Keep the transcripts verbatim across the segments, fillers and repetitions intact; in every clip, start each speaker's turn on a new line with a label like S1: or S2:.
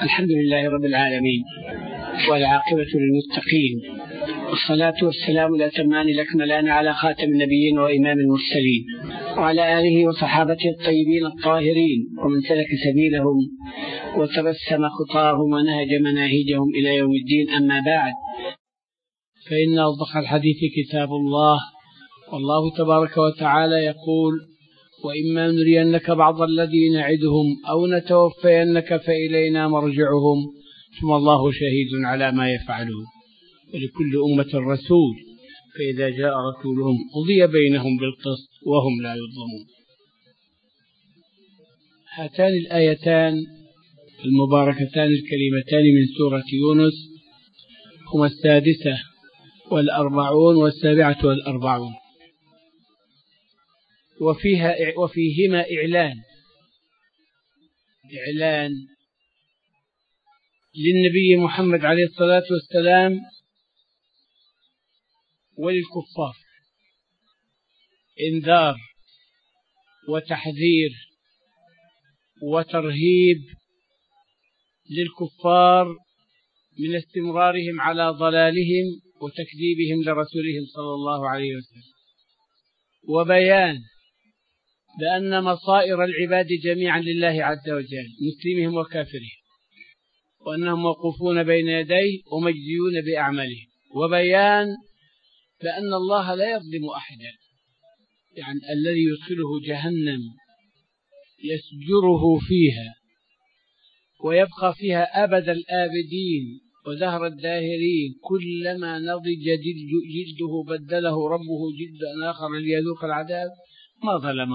S1: الحمد لله رب العالمين، والعاقبة للمتقين، والصلاة والسلام الأتمان الأكملان على خاتم النبيين وإمام المرسلين، وعلى آله وصحابته الطيبين الطاهرين، ومن سلك سبيلهم وتبسم خطاهم ونهج مناهجهم إلى يوم الدين. أما بعد، فإن أصدق الحديث كتاب الله، والله تبارك وتعالى يقول: وإما نرينك بعض الذي نعدهم أو نتوفينك فإلينا مرجعهم ثم الله شهيد على ما يفعلون، ولكل أمة رسول، فإذا جاء رسولهم قضي بينهم بالقسط وهم لا يظلمون. هاتان الآيتان المباركتان الكريمتان من سورة يونس هما السادسة والأربعون والسابعة والأربعون، وفيها وفيهما إعلان إعلان للنبي محمد عليه الصلاة والسلام وللكفار، إنذار وتحذير وترهيب للكفار من استمرارهم على ضلالهم وتكذيبهم لرسولهم صلى الله عليه وسلم، وبيان بأن مصائر العباد جميعا لله عز وجل، مسلمهم وكافرهم، وأنهم موقوفون بين يديه ومجزيون بأعمالهم، وبيان بأن الله لا يظلم أحدا، يعني الذي يدخله جهنم يسجره فيها ويبقى فيها أبد الآبدين ودهر الداهرين، كلما نضج جلده بدله ربه جلدا آخر ليذوق العذاب، ما ظلمه،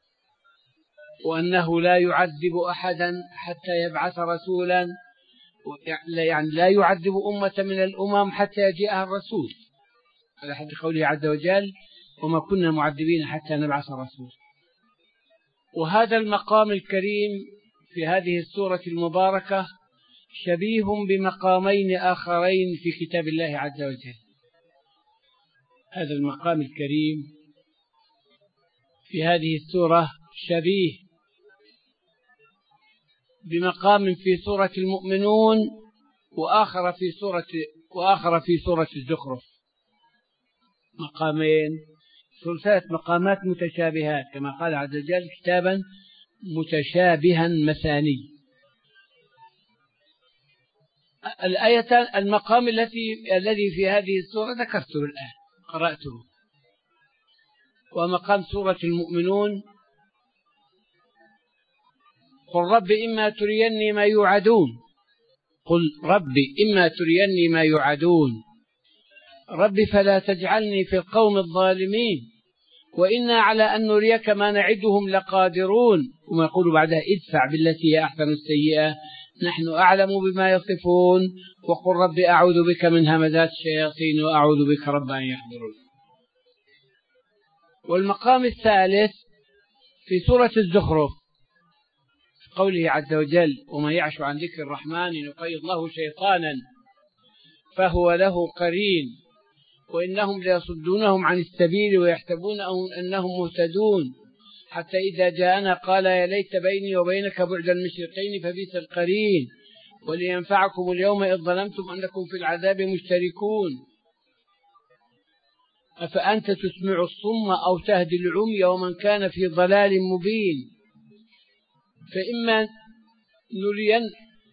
S1: وأنه لا يعذب أحدا حتى يبعث رسولا، يعني لا يعذب أمة من الأمم حتى يجيئها الرسول، على حد قوله عز وجل: وما كنا معذبين حتى نبعث رسول. وهذا المقام الكريم في هذه السورة المباركة شبيه بمقامين آخرين في كتاب الله عز وجل. هذا المقام الكريم في هذه السورة شبيه بمقام في سورة المؤمنون، وآخر في سورة وآخر في سورة الزخرف. مقامين، ثلاث مقامات متشابهات، كما قال عز وجل: كتابا متشابها مثاني. الآية المقام التي الذي في هذه السورة ذكرته الآن، قرأته، ومقام سورة المؤمنون: قل رب إما تريني ما يوعدون قل رب إما تريني ما يوعدون رب فلا تجعلني في القوم الظالمين وإنا على أن نريك ما نعدهم لقادرون. وما يقول بعدها: ادفع بالتي هي أحسن السيئة نحن أعلم بما يصفون وقل رب أعوذ بك من همزات الشياطين وأعوذ بك رب أن يحضرون. والمقام الثالث في سورة الزخرف، قوله عز وجل: ومن يعش عن ذكر الرحمن نقيض له شيطانا فهو له قرين وإنهم ليصدونهم عن السبيل ويحسبون أنهم مهتدون حتى إذا جاءنا قال يا ليت بيني وبينك بعد المشرقين فبئس القرين ولينفعكم اليوم إذ ظلمتم أنكم في العذاب مشتركون أفأنت تسمع الصم أو تهدي العمي ومن كان في ضلال مبين. فإما نرين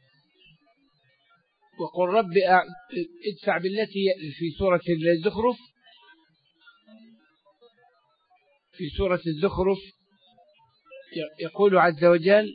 S1: وقل رب ادفع بالتي في سورة الزخرف في سورة الزخرف يقول عز وجل: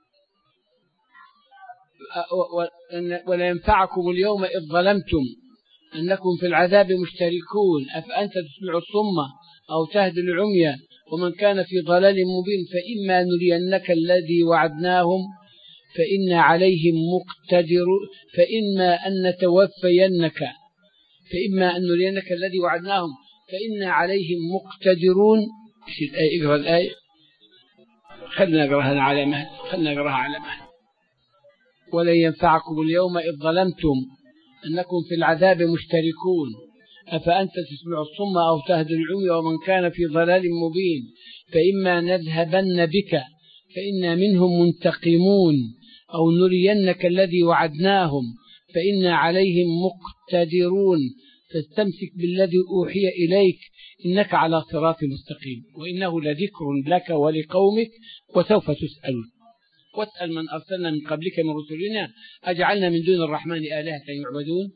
S1: ولا ينفعكم اليوم إذ ظلمتم أنكم في العذاب مشتركون أفأنت تسمع الصم أو تهدي العمي ومن كان في ضلال مبين فإما نرينك الذي وعدناهم فإن عليهم مقتدر فإما أن نتوفينك فإما أن نرينك الذي وعدناهم فإن عليهم مقتدرون. ايش الآية؟ اقرأ الآية، خلنا نقرأها على مهل خلنا نقرأها على مهل ولن ينفعكم اليوم إذ ظلمتم أنكم في العذاب مشتركون أفأنت تسمع الصم أو تهدي العمي ومن كان في ضلال مبين فإما نذهبن بك فإنا منهم منتقمون أو نرينك الذي وعدناهم فإنا عليهم مقتدرون فاستمسك بالذي أوحي إليك إنك على صراط مستقيم وإنه لذكر لك ولقومك وسوف تسألون واسأل من أرسلنا من قبلك من رسلنا أجعلنا من دون الرحمن آلهة يعبدون.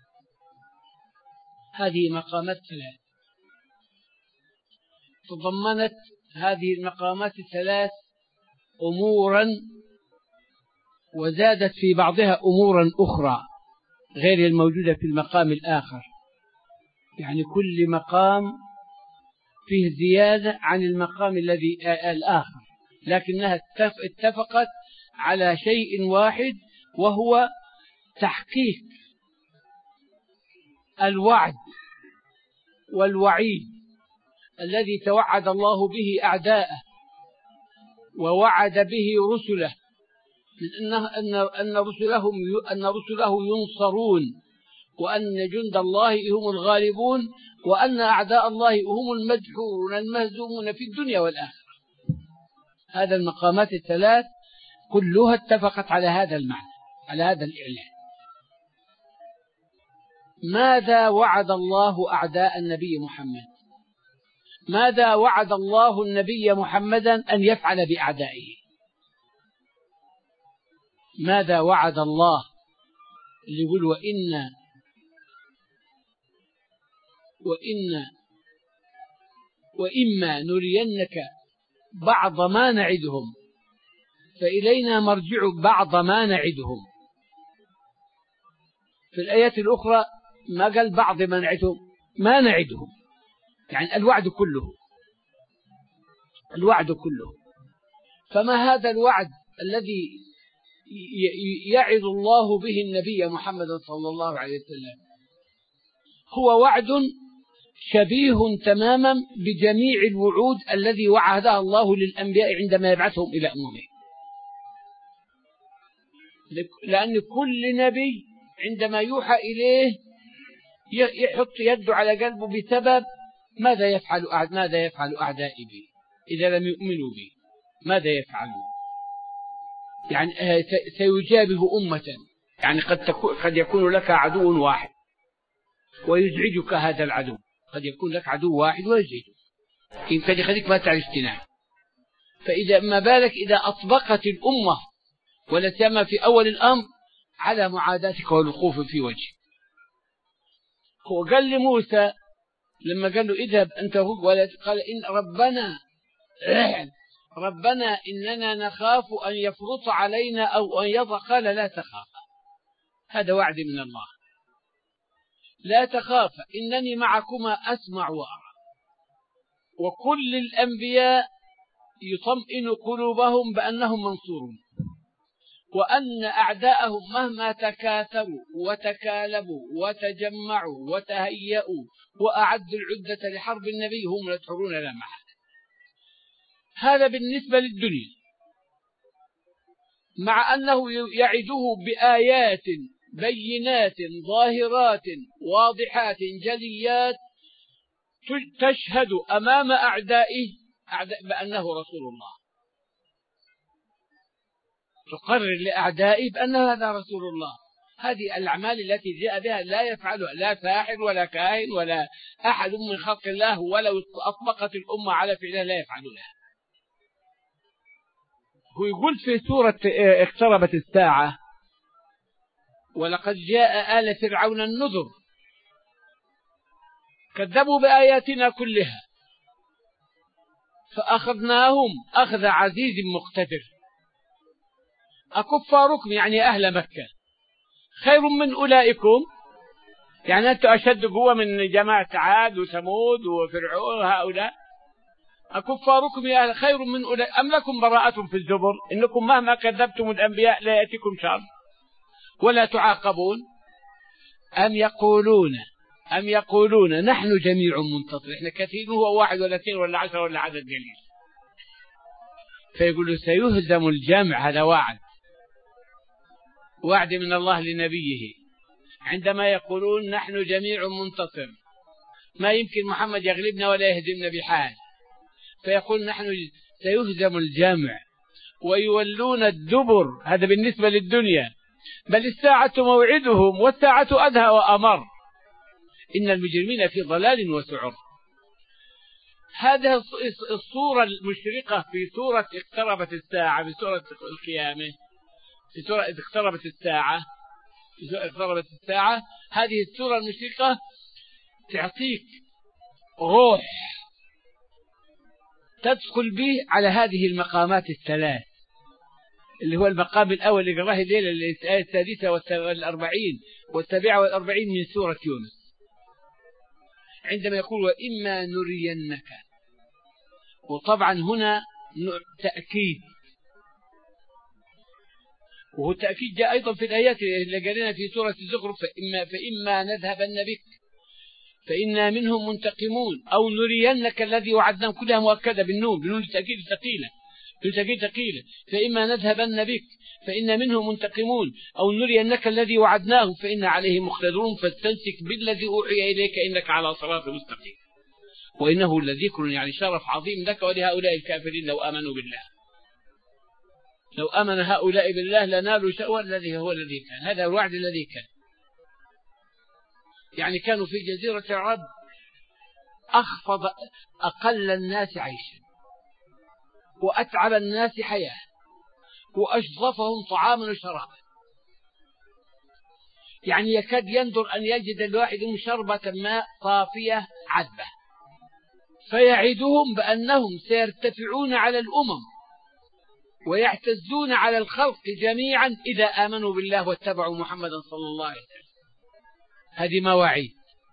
S1: هذه مقامات ثلاث تضمنت هذه المقامات الثلاث أمورا وزادت في بعضها أمورا أخرى غير الموجودة في المقام الآخر، يعني كل مقام فيه زيادة عن المقام الذي الآخر، لكنها اتفقت على شيء واحد وهو تحقيق الوعد والوعيد الذي توعد الله به أعداءه ووعد به رسله من أن أن رسلهم أن رسله ينصرون وأن جند الله هم الغالبون وأن أعداء الله هم المدحورون المهزومون في الدنيا والآخرة. هذا المقامات الثلاث كلها اتفقت على هذا المعنى، على هذا الإعلان. ماذا وعد الله أعداء النبي محمد؟ ماذا وعد الله النبي محمدا أن يفعل بأعدائه؟ ماذا وعد الله اللي يقول وإن وإن وإما نرينك بعض ما نعدهم فإلينا مرجع بعض ما نعدهم. في الآيات الأخرى ما قال بعض ما نعدهم، ما نعدهم يعني الوعد كله، الوعد كله. فما هذا الوعد الذي يعظ الله به النبي محمد صلى الله عليه وسلم؟ هو وعد شبيه تماما بجميع الوعود الذي وعدها الله للأنبياء عندما يبعثهم إلى أممهم، لأن كل نبي عندما يوحى إليه يحط يده على قلبه بسبب ماذا يفعل ماذا يفعل أعدائي بي إذا لم يؤمنوا بي، ماذا يفعلون؟ يعني سيجابه أمة، يعني قد قد يكون لك عدو واحد ويزعجك هذا العدو، قد يكون لك عدو واحد ويزعجك يمكن يخليك ما تعرف تنام. فإذا ما بالك إذا أطبقت الأمة ولا سيما في أول الأمر على معاداتك والوقوف في وجهك. هو قال لموسى لما قال له اذهب أنت ولا قال إن ربنا ربنا إننا نخاف أن يفرط علينا أو أن يضع، قال لا تخاف، هذا وعد من الله، لا تخاف إنني معكما أسمع وأرى. وكل الأنبياء يطمئن قلوبهم بأنهم منصورون، وأن أعداءهم مهما تكاثروا وتكالبوا وتجمعوا وتهيئوا وأعدوا العدة لحرب النبي هم لا يدحرون لا محالة. هذا بالنسبة للدنيا، مع أنه يعده بآيات بينات ظاهرات واضحات جليات تشهد أمام أعدائه بأنه رسول الله، تقرر لأعدائه بأن هذا رسول الله. هذه الأعمال التي جاء بها لا يفعلها لا ساحر ولا كاهن ولا أحد من خلق الله، ولو أطبقت الأمة على فعلها لا يفعلونها. هو يقول في سورة اقتربت الساعة ولقد جاء آل فرعون النذر كذبوا بآياتنا كلها فأخذناهم أخذ عزيز مقتدر. أكفاركم يعني أهل مكة خير من أولئكم؟ يعني أنتم أشد قوة من جماعة عاد وثمود وفرعون وهؤلاء؟ أكفاركم يا أهل خير من أولئك أم لكم براءة في الزبر؟ إنكم مهما كذبتم الأنبياء لا يأتيكم شر ولا تعاقبون. أم يقولون أم يقولون نحن جميع منتصر، إحنا كثير هو واحد ولا اثنين ولا عشرة ولا عدد قليل. فيقولوا سيهزم الجمع، هذا وعد وعد من الله لنبيه عندما يقولون نحن جميع منتصر، ما يمكن محمد يغلبنا ولا يهزمنا بحال. فيقول نحن سيهزم الجمع ويولون الدبر. هذا بالنسبة للدنيا. بل الساعة موعدهم والساعة أدهى وأمر. إن المجرمين في ضلال وسعر. هذه الصورة المشرقة في سورة اقتربت الساعة، في سورة القيامة، في سورة اقتربت الساعة، في سورة اقتربت الساعة. هذه السورة المشرقة تعطيك روح تدخل به على هذه المقامات الثلاث، اللي هو المقام الأول اللي قراه الليلة الآية السادسة والأربعين والسابعة والأربعين من سورة يونس، عندما يقول وإما نرينك. وطبعا هنا تأكيد، وهو التأكيد جاء أيضا في الآيات اللي قرينا في سورة الزخرف، فإما, فإما نذهبن بك فإنا منهم منتقمون أو نرينك الذي وعدناهم، كلها مؤكدة بالنون، بنون التأكيد الثقيلة، بالتأكيد ثقيلة. فإما نذهبن بك فإن منهم منتقمون أو نرينك الذي وعدناهم فإن عليهم مقتدرون فاستمسك بالذي أوحي إليك إنك على صراط مستقيم. وإنه لذكر، يعني شرف عظيم لك ولهؤلاء الكافرين لو آمنوا بالله. لو آمن هؤلاء بالله لنالوا شأوا الذي هو الذي كان. هذا الوعد الذي كان. يعني كانوا في جزيرة العرب أخفض أقل الناس عيشا وأتعب الناس حياة وأشظفهم طعاما وشرابا. يعني يكاد يندر أن يجد الواحد شربة ماء صافية عذبة، فيعدهم بأنهم سيرتفعون على الأمم ويعتزون على الخلق جميعا إذا آمنوا بالله واتبعوا محمدا صلى الله عليه وسلم. هذه مواعيد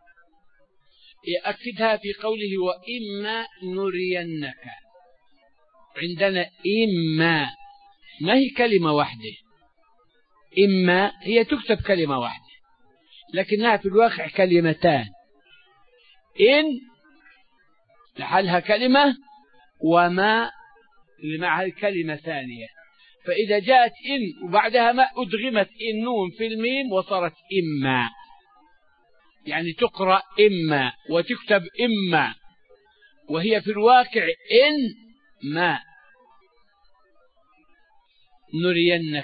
S1: يأكدها في قوله وإما نرينك. عندنا إما ما هي كلمة واحدة، إما هي تكتب كلمة واحدة لكنها في الواقع كلمتان. إن لحالها كلمة وما اللي معها كلمة ثانية. فإذا جاءت إن وبعدها ما أدغمت النون في الميم وصارت إما، يعني تقرأ إما وتكتب إما، وهي في الواقع إن ما نرينك.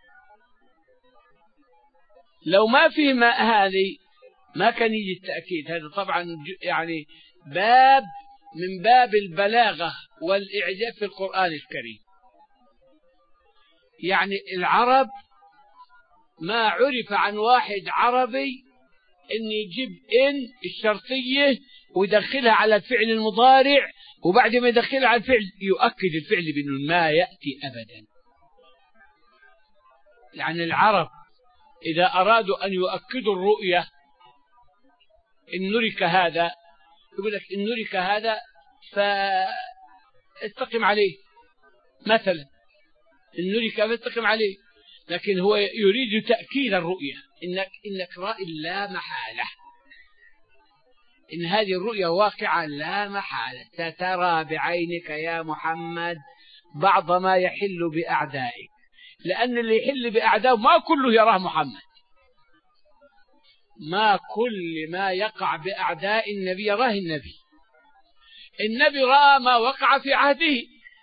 S1: لو ما في ما هذه ما كان يجي التأكيد. هذا طبعا يعني باب من باب البلاغة والإعجاز في القرآن الكريم. يعني العرب ما عرف عن واحد عربي ان يجيب ان الشرطية ويدخلها على الفعل المضارع وبعد ما يدخلها على الفعل يؤكد الفعل بأنه ما يأتي أبدا. يعني العرب إذا أرادوا أن يؤكدوا الرؤية إن نرك هذا، يقول لك إن نرك هذا فاستقم عليه مثلا، إن نرك فاستقم عليه. لكن هو يريد تأكيد الرؤية، إنك, إنك رائي لا محالة، إن هذه الرؤية واقعة لا محالة، سترى بعينك يا محمد بعض ما يحل بأعدائك. لأن اللي يحل بأعدائه ما كله يراه محمد، ما كل ما يقع بأعداء النبي يراه النبي. النبي رأى ما وقع في عهده،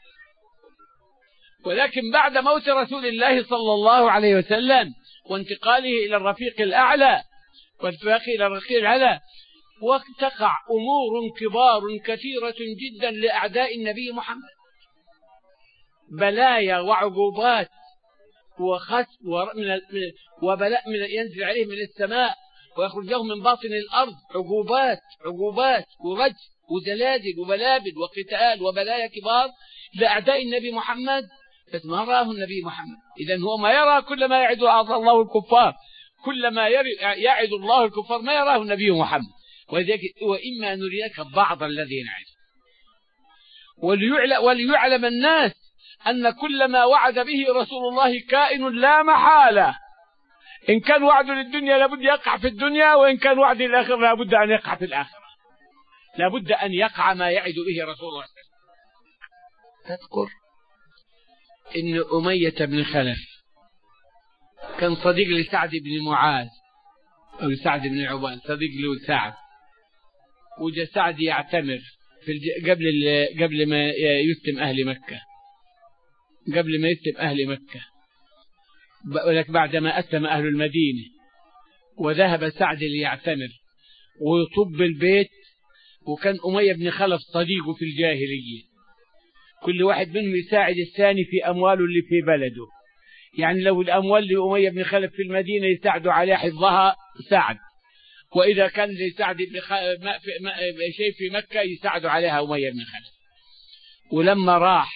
S1: ولكن بعد موت رسول الله صلى الله عليه وسلم وانتقاله إلى الرفيق الأعلى وانتقاله إلى الرفيق الأعلى وتقع أمور كبار كثيرة جدا لأعداء النبي محمد، بلايا وعقوبات وخس وبلاء من ينزل عليه من السماء ويخرجهم من باطن الأرض، عقوبات عقوبات ورجم وزلازل وبلابل وقتال وبلايا كبار لأعداء النبي محمد، بس ما رآه النبي محمد. إذن هو ما يرى كل ما يعد الله الكفار، كل ما يعد الله الكفار ما يراه النبي محمد. وذلك وإما نريك بعض الذي نعد وليعلم, وليعلم الناس أن كل ما وعد به رسول الله كائن لا محالة. إن كان وعد للدنيا لابد يقع في الدنيا، وإن كان وعد للآخرة لابد أن يقع في الآخرة. لابد أن يقع ما يعد به رسول الله. تذكر إن أمية بن خلف كان صديق لسعد بن معاذ أو سعد بن عبان، صديق له سعد، وجاء سعد يعتمر في قبل قبل ما يسلم أهل مكة، قبل ما يسلم أهل مكة، ولك بعدما أسلم أهل المدينة وذهب سعد ليعتمر ويطب البيت، وكان أمية بن خلف صديقه في الجاهلية، كل واحد منهم يساعد الثاني في أمواله اللي في بلده. يعني لو الأموال لأمية بن خلف في المدينة يساعدوا على حفظها سعد، وإذا كان لسعد بن خ... ما في... ما... شيء في مكة يساعدوا عليها أمية بن خلف. ولما راح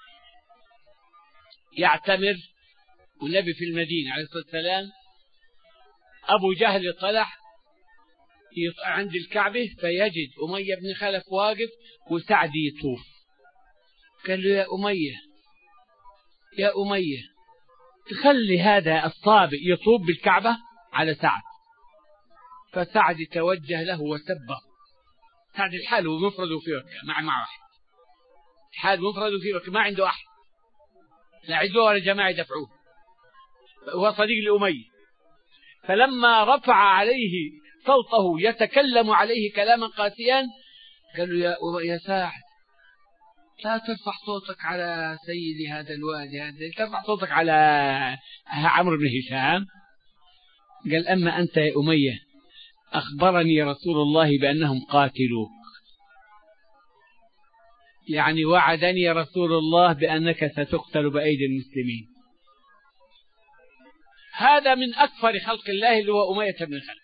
S1: يعتمر والنبي في المدينة عليه الصلاة والسلام، أبو جهل طلع عند الكعبة فيجد أمية بن خلف واقف وسعد يطوف، قال له يا أمية يا أمية تخلي هذا الصابئ يطوف بالكعبة على سعد. فسعد توجه له وسبه. سعد الحال ومفرده في مكة مع مع واحد، الحال مفرده في مكة ما عنده أحد لا عزوه ولا جماعة يدفعوه، هو صديق لأمية. فلما رفع عليه صوته يتكلم عليه كلاما قاسيا قال له يا يا سعد لا ترفع صوتك على سيدي هذا الوادي، هذا ترفع صوتك على عمرو بن هشام. قال أما أنت يا أمية أخبرني رسول الله بأنهم قاتلوك، يعني وعدني رسول الله بأنك ستقتل بأيدي المسلمين. هذا من أكثر خلق الله اللي هو أمية بن خلف،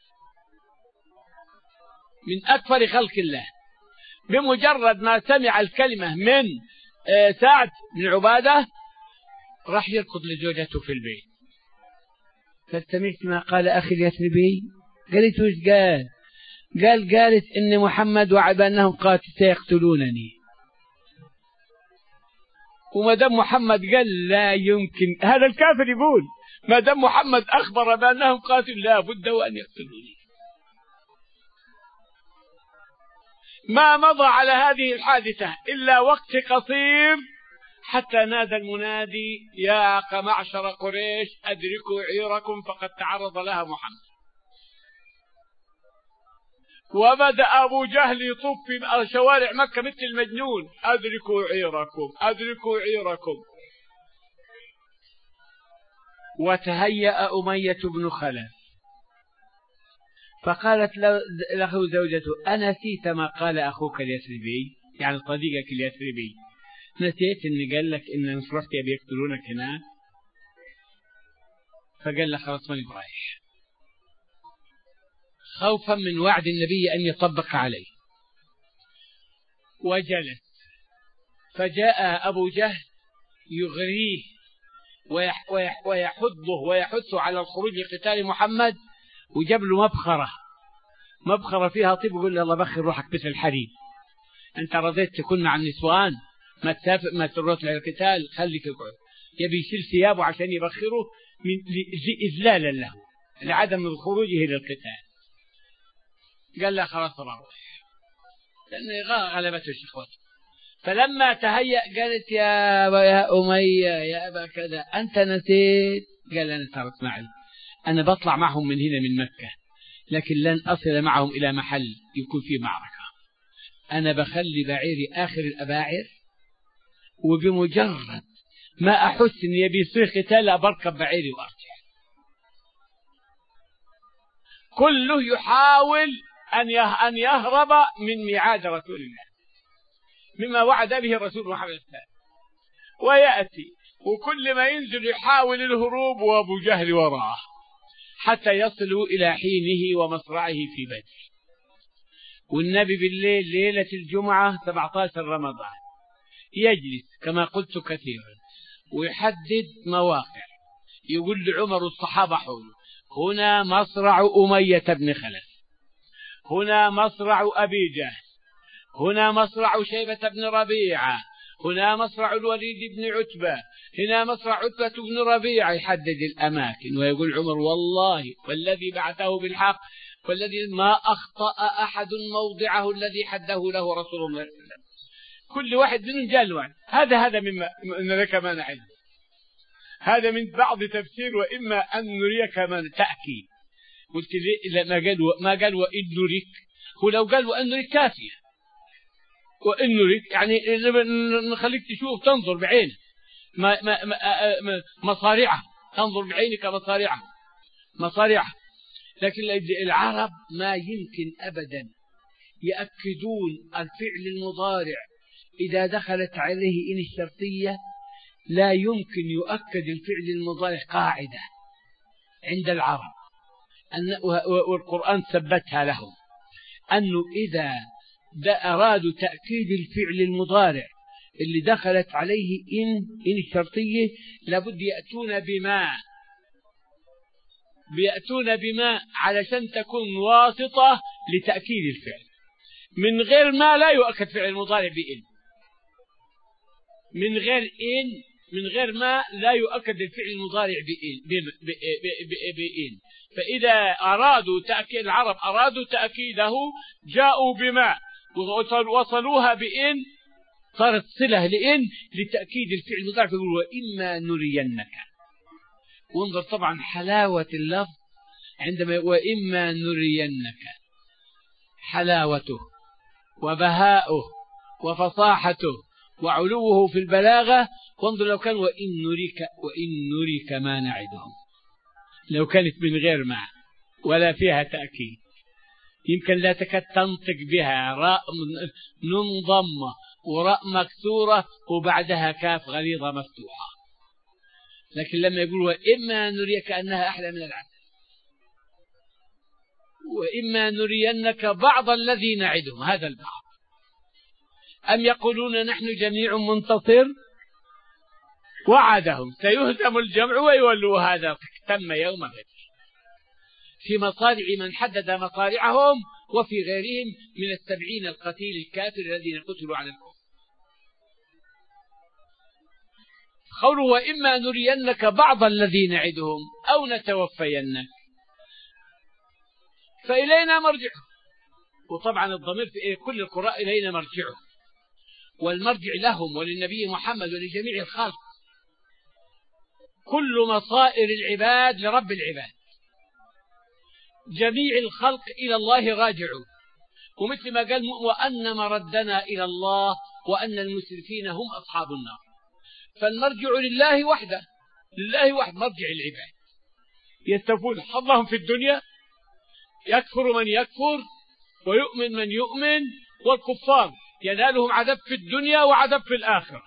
S1: من أكثر خلق الله. بمجرد ما سمع الكلمة من سعد بن عبادة راح يركض لزوجته في البيت. فاستمعت ما قال أخي اليثربي؟ قالت وش قال؟ قال قالت إن محمد وعد أنهم قاتل سيقتلونني. وما دام محمد قال لا يمكن، هذا الكافر يقول ما دام محمد أخبر بأنهم قاتل لا بد وأن يقتلوني. ما مضى على هذه الحادثة إلا وقت قصير حتى نادى المنادي يا معشر قريش أدركوا عيركم فقد تعرض لها محمد. وبدأ أبو جهل يطوف في شوارع مكة مثل المجنون أدركوا عيركم أدركوا عيركم. وتهيأ أمية بن خلف فقالت له زوجته أنسيت ما قال أخوك اليثربي، يعني صديقك اليثربي، نسيت إن قال لك إن نصرتي بيقتلونك هناك؟ فقال له خلاص ماني رايح، خوفا من وعد النبي أن يطبق عليه. وجلس، فجاء أبو جهل يغريه ويحضه ويحثه على الخروج لقتال محمد، وجاب له مبخرة مبخرة فيها طيب، يقول له الله بخر روحك مثل الحريم، أنت رضيت تكون مع النسوان ما تسافر ما تروح للقتال، خليك اقعد. يبي يشيل ثيابه عشان يبخره من إذلالا له لعدم خروجه للقتال. قال له خلاص روح، لأن غلبته شهوته. فلما تهيأ قالت يا يا أمية يا أبا كذا أنت نسيت؟ قال أنا ترى اسمعي، أنا بطلع معهم من هنا من مكة، لكن لن أصل معهم إلى محل يكون فيه معركة. أنا بخلي بعيري آخر الأباعر، وبمجرد ما أحس إن يبي يصير قتال بركب بعيري وأرجع. كله يحاول أن يهرب من ميعاد رسول الله مما وعد به الرسول محمد صلى الله عليه وسلم، ويأتي وكل ما ينزل يحاول الهروب وأبو جهل وراءه حتى يصلوا إلى حينه ومصرعه في بدر. والنبي بالليل ليلة الجمعة سبعة عشر رمضان يجلس كما قلت كثيرا ويحدد مواقع، يقول لعمر والصحابة حوله هنا مصرع أمية بن خلف، هنا مصرع أبي جهل، هنا مصرع شيبة بن ربيعة، هنا مصرع الوليد بن عتبة، هنا مصرع عتبة بن ربيعة. يحدد الأماكن ويقول عمر والله والذي بعثه بالحق والذي ما أخطأ أحد موضعه الذي حده له رسول الله صلى الله عليه وسلم. كل واحد منهم جالوان. هذا هذا مما إن لك ما نعلم، هذا من بعض تفسير وإما أن نريك ما تأكيد. قلت لي ما قال ما قال وإن نريك، هو لو قال وإن نريك كافية، وإن نريك يعني نخليك تشوف تنظر بعينك،
S2: مصارعه، تنظر بعينك مصارعه مصارعه. لكن العرب ما يمكن أبدا يأكدون الفعل المضارع إذا دخلت عليه إن الشرطية، لا يمكن يؤكد الفعل المضارع قاعدة عند العرب، والقرآن ثبتها لهم، أنه إذا أرادوا تأكيد الفعل المضارع اللي دخلت عليه إن إن الشرطية لابد يأتون بما بيأتون بما علشان تكون واسطة لتأكيد الفعل. من غير ما لا يؤكد فعل المضارع بإن، من غير إن من غير ما لا يؤكد الفعل المضارع بإن بإن فإذا أرادوا تأكيد العرب أرادوا تأكيده جاءوا بما وصلوها بإن، صارت صلة لإن لتأكيد الفعل المضارع، فيقولوا وإما نرينك. وانظر طبعا حلاوة اللفظ عندما وإما نرينك، حلاوته وبهاؤه وفصاحته وعلوه في البلاغة. وانظر لو كان وإن نريك وإن نريك ما نعدهم، لو كانت من غير ما ولا فيها تأكيد يمكن لا تكاد تنطق بها، راء نون ضمة وراء مكسورة وبعدها كاف غليظة مفتوحة. لكن لما يقول وإما نريك أنها أحلى من العسل، وإما نرينك بعض الذي نعدهم، هذا البعض. أم يقولون نحن جميع منتصر، وعدهم سيهزم الجمع ويولوا هذا تم يوم غد، في مصارع من حدد مصارعهم وفي غيرهم من السبعين القتيل الكافر الذين قتلوا على الكفر. قولوا وإما نرينك بعض الذي نعدهم أو نتوفينك فإلينا مرجعهم. وطبعا الضمير في كل القراء إلينا مرجعهم، والمرجع لهم وللنبي محمد ولجميع الخلق. كل مصائر العباد لرب العباد، جميع الخلق إلى الله راجعون. ومثل ما قال وأن مردنا إلى الله وأن المسرفين هم أصحاب النار. فالمرجع لله وحده، لله وحده مرجع العباد. يستوفون حظهم في الدنيا، يكفر من يكفر ويؤمن من يؤمن، والكفار ينالهم عذاب في الدنيا وعذاب في الآخرة،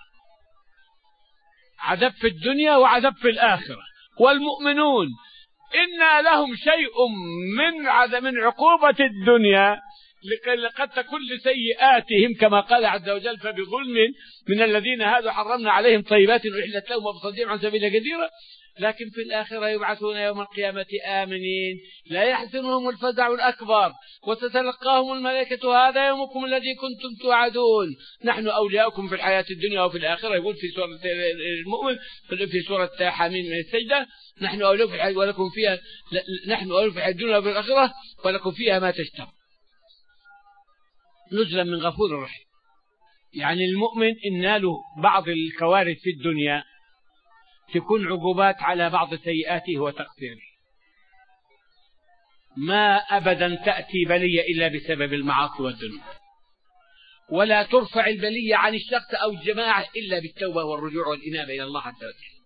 S2: عذاب في الدنيا وعذاب في الآخرة. والمؤمنون إن لهم شيء من عذاب من عقوبة الدنيا لقد تكون لسيئاتهم كما قال عز وجل فبظلم من الذين هادوا حرمنا عليهم طيبات أحلت لهم وبصدهم عن سبيل كثيرا. لكن في الآخرة يبعثون يوم القيامة آمنين لا يحزنهم الفزع الأكبر وتتلقاهم الملائكة هذا يومكم الذي كنتم توعدون نحن أولياؤكم في الحياة الدنيا وفي الآخرة. يقول في سورة المؤمن في سورة حميم من السجدة نحن أولياؤكم في الحياة ولكم فيها نحن أولياؤكم في الحياة الدنيا وفي الآخرة ولكم فيها ما تشتهون نزلا من غفور رحيم. يعني المؤمن إن له بعض الكوارث في الدنيا تكون عقوبات على بعض سيئاته وتقصيره، ما أبدا تأتي بلية إلا بسبب المعاصي والذنوب، ولا ترفع البلية عن الشخص أو الجماعة إلا بالتوبة والرجوع والإنابة إلى الله عز وجل.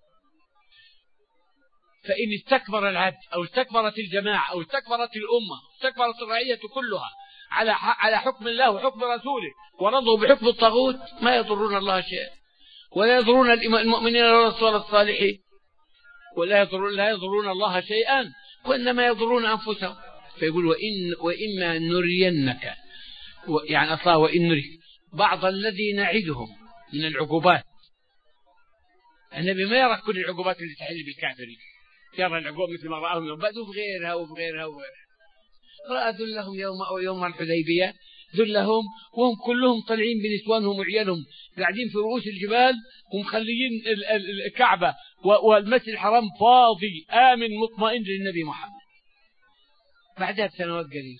S2: فإن استكبر العبد أو استكبرت الجماعة أو استكبرت الأمة استكبرت الرعية كلها على على حكم الله وحكم رسوله ورضوا بحكم الطاغوت ما يضرون الله شيئا ولا يضرون المؤمنين والرسول الصالحين ولا يضرون لا يضرون الله شيئا وإنما يضرون أنفسهم. فيقول وإن وإما نرينك يعني أصلا وإن نري بعض الذي نعدهم من العقوبات. النبي ما يرى كل العقوبات اللي تحل بالكافرين، يرى العقوبات مثل ما رآهم يوم بدر وفي غيرها وفي غيرها وغيرها. رأى ذلهم يوم أو يوم الحديبية ذلهم وهم كلهم طالعين بنسوانهم وعيالهم قاعدين في رؤوس الجبال ومخليين الكعبة والمسجد الحرام فاضي آمن مطمئن للنبي محمد. بعدها بسنوات قليل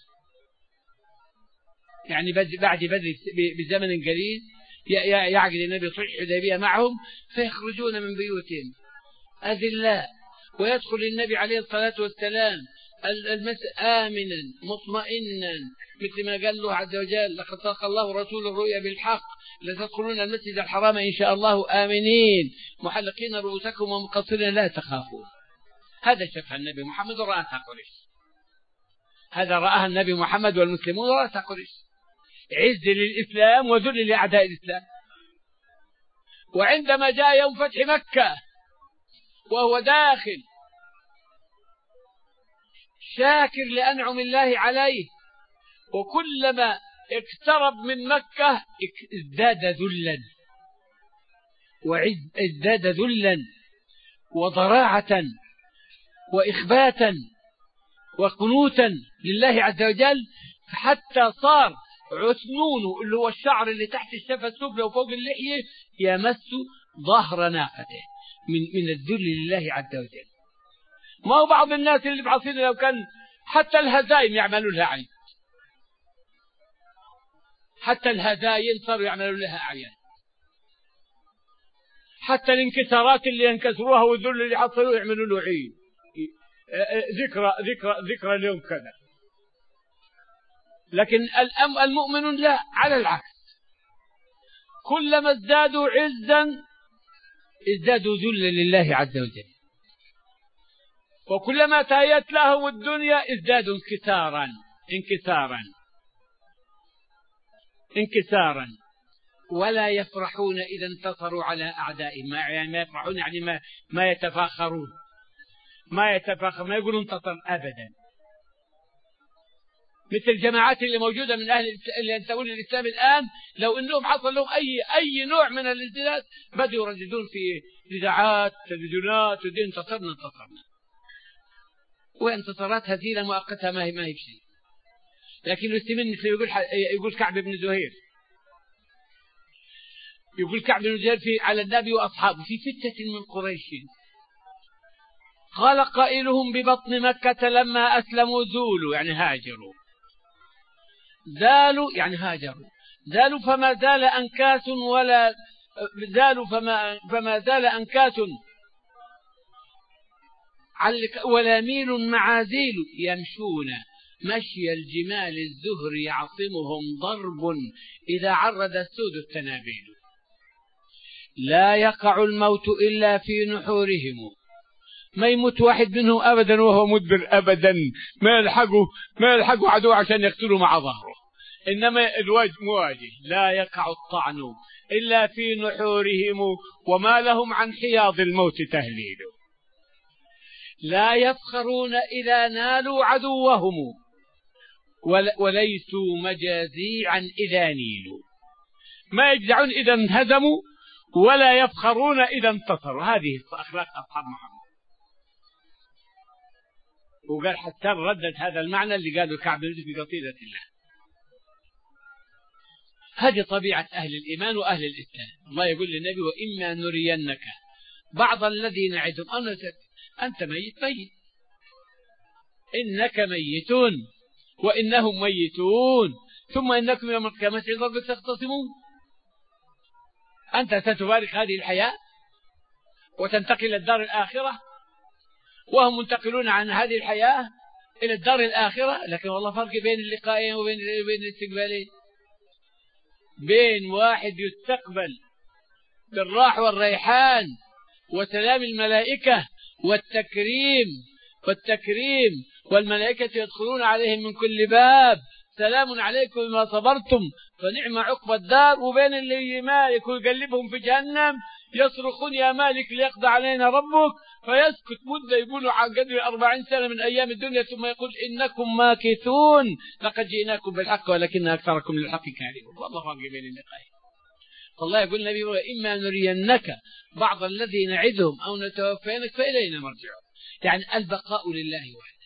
S2: يعني بعد بدر بزمن قليل يعقد النبي صلح الحديبية معهم فيخرجون من بيوتهم أذلاء ويدخل النبي عليه الصلاة والسلام آمنا مطمئنا، مثل ما قال الله عز وجل: لقد صدق الله رسول الرؤيا بالحق لتدخلون المسجد الحرام إن شاء الله آمنين محلقين رؤوسكم ومقصرين لا تخافون. هذا شافها النبي محمد ورآها قريش، هذا رآها النبي محمد والمسلمون ورآها قريش، عز للإسلام وذل لأعداء الإسلام. وعندما جاء يوم فتح مكة وهو داخل شاكر لأنعم الله عليه، وكلما اقترب من مكة ازداد ذلا وازداد ذلا وضراعة وإخباتا وقنوتا لله عز وجل، حتى صار عثنونه اللي هو الشعر اللي تحت الشفة السفلى وفوق اللحية يمس ظهر ناقته من من الذل لله عز وجل. ما هو بعض الناس اللي بعصينا لو كان حتى الهزايم يعملوا لها عين، حتى الهزايم صاروا يعملوا لها أعيان، حتى الانكسارات اللي ينكسروها والذل اللي حصلوه يعملوا له عين، ذكرى ذكرى ذكرى اليوم كذا. لكن المؤمنون لا، على العكس، كلما ازدادوا عزا ازدادوا ذلا لله عز وجل، وكلما تهيت لهم الدنيا ازدادوا انكسارا انكسارا انكسارا ولا يفرحون إذا انتصروا على أعدائهم. يعني ما يفرحون يعني ما ما يتفاخرون ما يتفاخر ما يقولون انتصر أبدا. مثل الجماعات اللي موجودة من أهل اللي ينتمون للإسلام الآن، لو إنهم حصل لهم أي أي نوع من الازدياد بدأوا يرددون في إذاعات تلفزيونات ودين انتصرنا انتصرنا، وانتصارات هزيلة مؤقتة ما هي ما هي بشيء. لكن المسلمين مثل يقول يقول كعب بن زهير يقول كعب بن زهير في على النبي وأصحابه في ستة من قريش، قال قائلهم ببطن مكة لما أسلموا زولوا يعني هاجروا، زالوا يعني هاجروا، زالوا فما زال أنكاس ولا زالوا فما فما زال أنكاس ولا ميل معازيل يمشون مشي الجمال الزهر يعصمهم ضرب إذا عرض السود التنابيل. لا يقع الموت إلا في نحورهم، ما يموت واحد منهم أبدا وهو مدبر أبدا، ما يلحقوا ما يلحقوا عدو عشان يقتلوا مع ظهره، إنما الوجه مواجه. لا يقع الطعن إلا في نحورهم وما لهم عن حياض الموت تهليل. لا يفخرون إذا نالوا عدوهم وليسوا مجازيعا إذا نيلوا، ما يجزعون إذا انهزموا ولا يفخرون إذا انتصروا. هذه أخلاق أصحاب محمد. وقال حتى ردد هذا المعنى اللي قالوا كعب بن زهير في قصيدة الله. هذه طبيعة أهل الإيمان وأهل الإسلام. الله يقول للنبي: وإما نرينك بعض الذي نعدهم. أنت ميت ميت، إنك ميتون وإنهم ميتون ثم إنكم يوم القيامة عند ربك تختصمون. أنت ستفارق هذه الحياة وتنتقل إلى الدار الآخرة، وهم منتقلون عن هذه الحياة إلى الدار الآخرة. لكن والله فرق بين اللقاءين وبين بين الاستقبالين. بين واحد يستقبل بالراح والريحان وسلام الملائكة والتكريم والتكريم والملائكة يدخلون عليهم من كل باب سلام عليكم بما صبرتم فنعم عقبى الدار، وبين اللي مالك ويقلبهم في جهنم يصرخون يا مالك ليقضى علينا ربك فيسكت مدة يقولوا عن قدر أربعين سنة من أيام الدنيا ثم يقول إنكم ماكثون لقد جئناكم بالحق ولكن أكثركم للحق كارهون. والله فرق بين اللقاءين. فالله يقول النبي: وإما نرينك بعض الذي نعدهم أو نتوفينك فإلينا مرجعون. يعني البقاء لله وحده،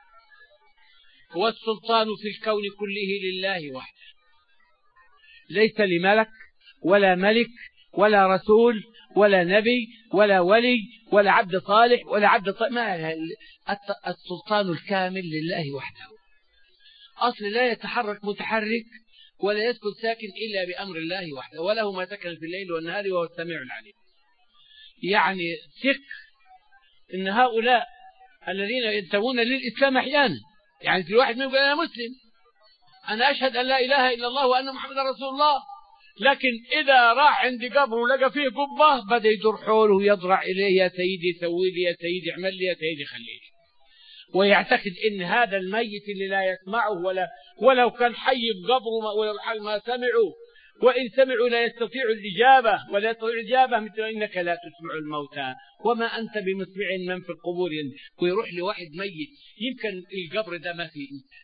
S2: والسلطان في الكون كله لله وحده، ليس لملك ولا ملك ولا رسول ولا نبي ولا ولي ولا عبد صالح ولا عبد طيب. ما السلطان الكامل لله وحده. أصل لا يتحرك متحرك ولا يسكن ساكن إلا بأمر الله وحده، وله ما سكن في الليل والنهار وهو السميع العليم. يعني ثق إن هؤلاء الذين ينتمون للإسلام أحيانا، يعني في واحد منهم يقول أنا مسلم، أنا أشهد أن لا إله إلا الله وأن محمد رسول الله، لكن إذا راح عندي قبر ولقى فيه قبة بدأ يدور حوله ويضرع إليه، يا سيدي سوي لي، يا سيدي اعمل لي، يا سيدي خلي لي، ويعتقد إن هذا الميت اللي لا يسمعه ولا ولو كان حي بقبره ولو حي ما سمعوا، وإن سمعوا لا يستطيع الإجابة ولا يستطيع الإجابة، مثل إنك لا تسمع الموتى وما أنت بمسمع من في القبور. ويروح لواحد ميت يمكن القبر ده ما فيه إنسان،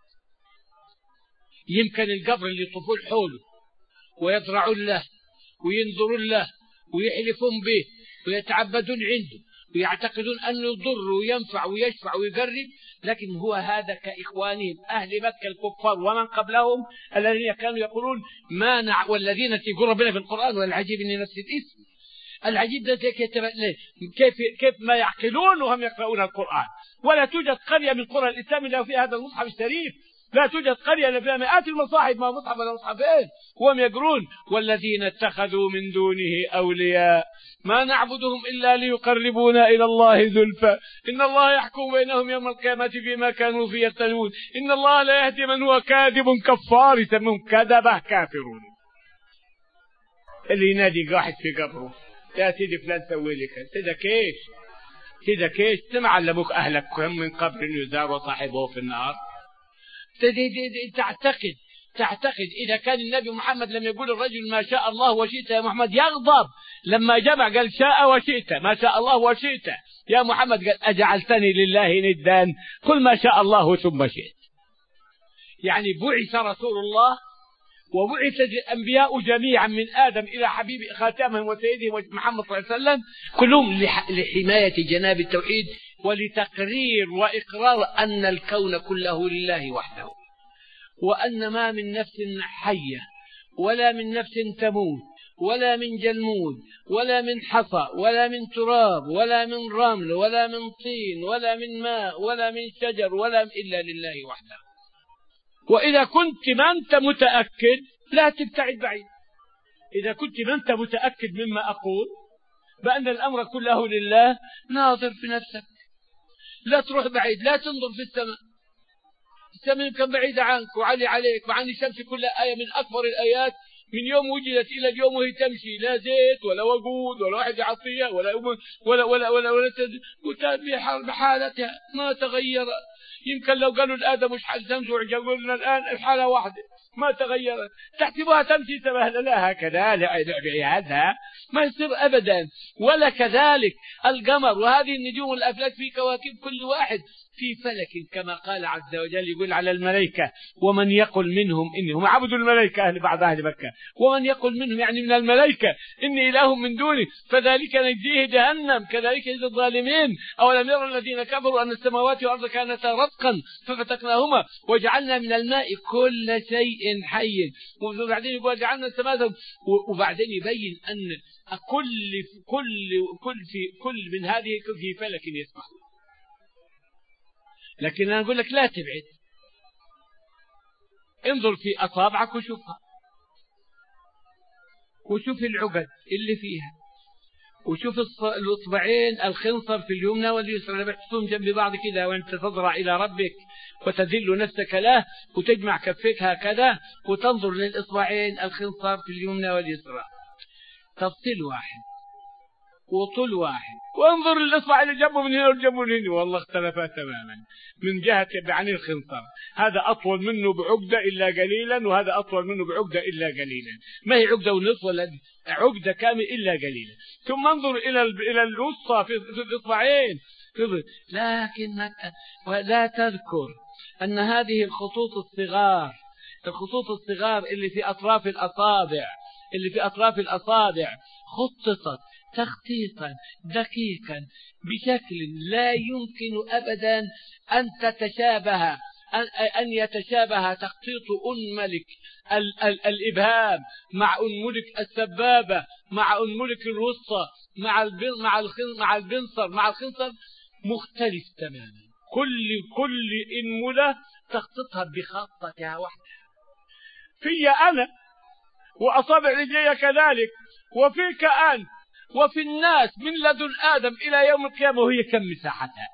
S2: يمكن القبر اللي يطوفون حوله ويضرعون له وينظرون له ويحلفون به ويتعبدون عنده ويعتقدون أنه يضر وينفع ويشفع ويقرب، لكن هو هذا كإخوانهم أهل مكة الكفار ومن قبلهم الذين كانوا يقولون ما نع والذين يقول ربنا في القرآن والعجيب إن نفس الاسم العجيب ده كيف كيف ما يعقلون وهم يقرؤون القرآن. ولا توجد قرية من قرى الإسلام إلا في هذا المصحف الشريف، لا توجد قرية إلا فيها مئات المصاحف، ما مصحف ولا مصحفين، وهم يقرون والذين اتخذوا من دونه أولياء ما نعبدهم إلا ليقربونا إلى الله زلفى إن الله يحكم بينهم يوم القيامة فيما كانوا فيه يختلفون إن الله لا يهدي من هو كاذب كفار، يسمون كذبة كافرون. اللي ينادي واحد في قبره يا سيدي فلان سوي لك كذا كيش كذا كيش، سمع علموك أهلك كم من قبر يزار وصاحبه في النار. تعتقد تعتقد إذا كان النبي محمد لم يقول الرجل ما شاء الله وشئت يا محمد يغضب، لما جمع قال شاء وشئت، ما شاء الله وشئت يا محمد قال أجعلتني لله ندا، قل ما شاء الله ثم شئت. يعني بعث رسول الله وبعث الأنبياء جميعا من آدم إلى حبيب خاتمهم وسيدهم محمد صلى الله عليه وسلم كلهم لحماية جناب التوحيد ولتقرير وإقرار أن الكون كله لله وحده، وأن ما من نفس حية ولا من نفس تموت ولا من جلمود ولا من حصى ولا من تراب ولا من رمل ولا من طين ولا من ماء ولا من شجر ولا إلا لله وحده. وإذا كنت ما أنت متأكد لا تبتعد بعيد، إذا كنت ما أنت متأكد مما أقول بأن الأمر كله لله ناظر في نفسك، لا تروح بعيد، لا تنظر في السماء، السماء يمكن بعيدة عنك وعلي عليك، مع أن الشمس كلها آية من أكبر الآيات من يوم وجدت إلى اليوم وهي تمشي، لا زيت ولا وقود ولا واحد يعطيها ولا ولا ولا ولا, ولا تتابع بحالتها ما تغير. يمكن لو قالوا الآدم مش حال تمشي وقلنا الآن الحالة واحدة ما تغيرت، تحسبها تمشي تبهل، لا هكذا هذا ما يصير أبدا. ولا كذلك القمر وهذه النجوم والأفلاك في كواكب كل واحد في فلك كما قال عز وجل، يقول على الملائكة ومن يقل منهم إنهم عبدوا الملائكة أهل بعض أهل مكة، ومن يقل منهم يعني من الملائكة إني إله من دونه فذلك نجزيه جهنم كذلك يجزي الظالمين. أولم يرى الذين كفروا أن السماوات والأرض كانتا رتقا ففتقناهما وجعلنا من الماء كل شيء حي، وبعدين يقول جعلنا السماء، وبعدين يبين أن كل كل كل في كل من هذه في فلك يسبح. لكن أنا أقول لك لا تبعد، انظر في أصابعك وشوفها وشوف العقد اللي فيها وشوف الإصبعين الخنصر في اليمنى واليسرى بحثهم جنب بعض كذا، وأنت تضرع إلى ربك وتذل نفسك له وتجمع كفيك هكذا وتنظر للإصبعين الخنصر في اليمنى واليسرى، تفصيل واحد وطول واحد، وانظر للإصبع اللي جنبه من هنا والجنبه من هنا والله اختلفا تماما من جهة عن الخنصر، هذا أطول منه بعقدة إلا قليلا وهذا أطول منه بعقدة إلا قليلا، ما هي عقدة ونصف ولا عقدة كامل إلا قليلا. ثم انظر إلى إلى الوسطى في الإصبعين، لكنك لا تذكر أن هذه الخطوط الصغار الخطوط الصغار اللي في أطراف الأصابع اللي في أطراف الأصابع خططت تخطيطا دقيقا بشكل لا يمكن أبدا أن تتشابه أن يتشابه تخطيط أنملك ال ال الإبهام مع أنملك السبابة مع أنملك الوسطى مع مع مع البنصر مع الخنصر مختلف تماما. كل كل أنملة تخططها بخطتها وحدها. في أنا وأصابع رجلي كذلك، وفيك أنت، وفي الناس من لدن آدم إلى يوم القيامة، وهي كم مساحتها؟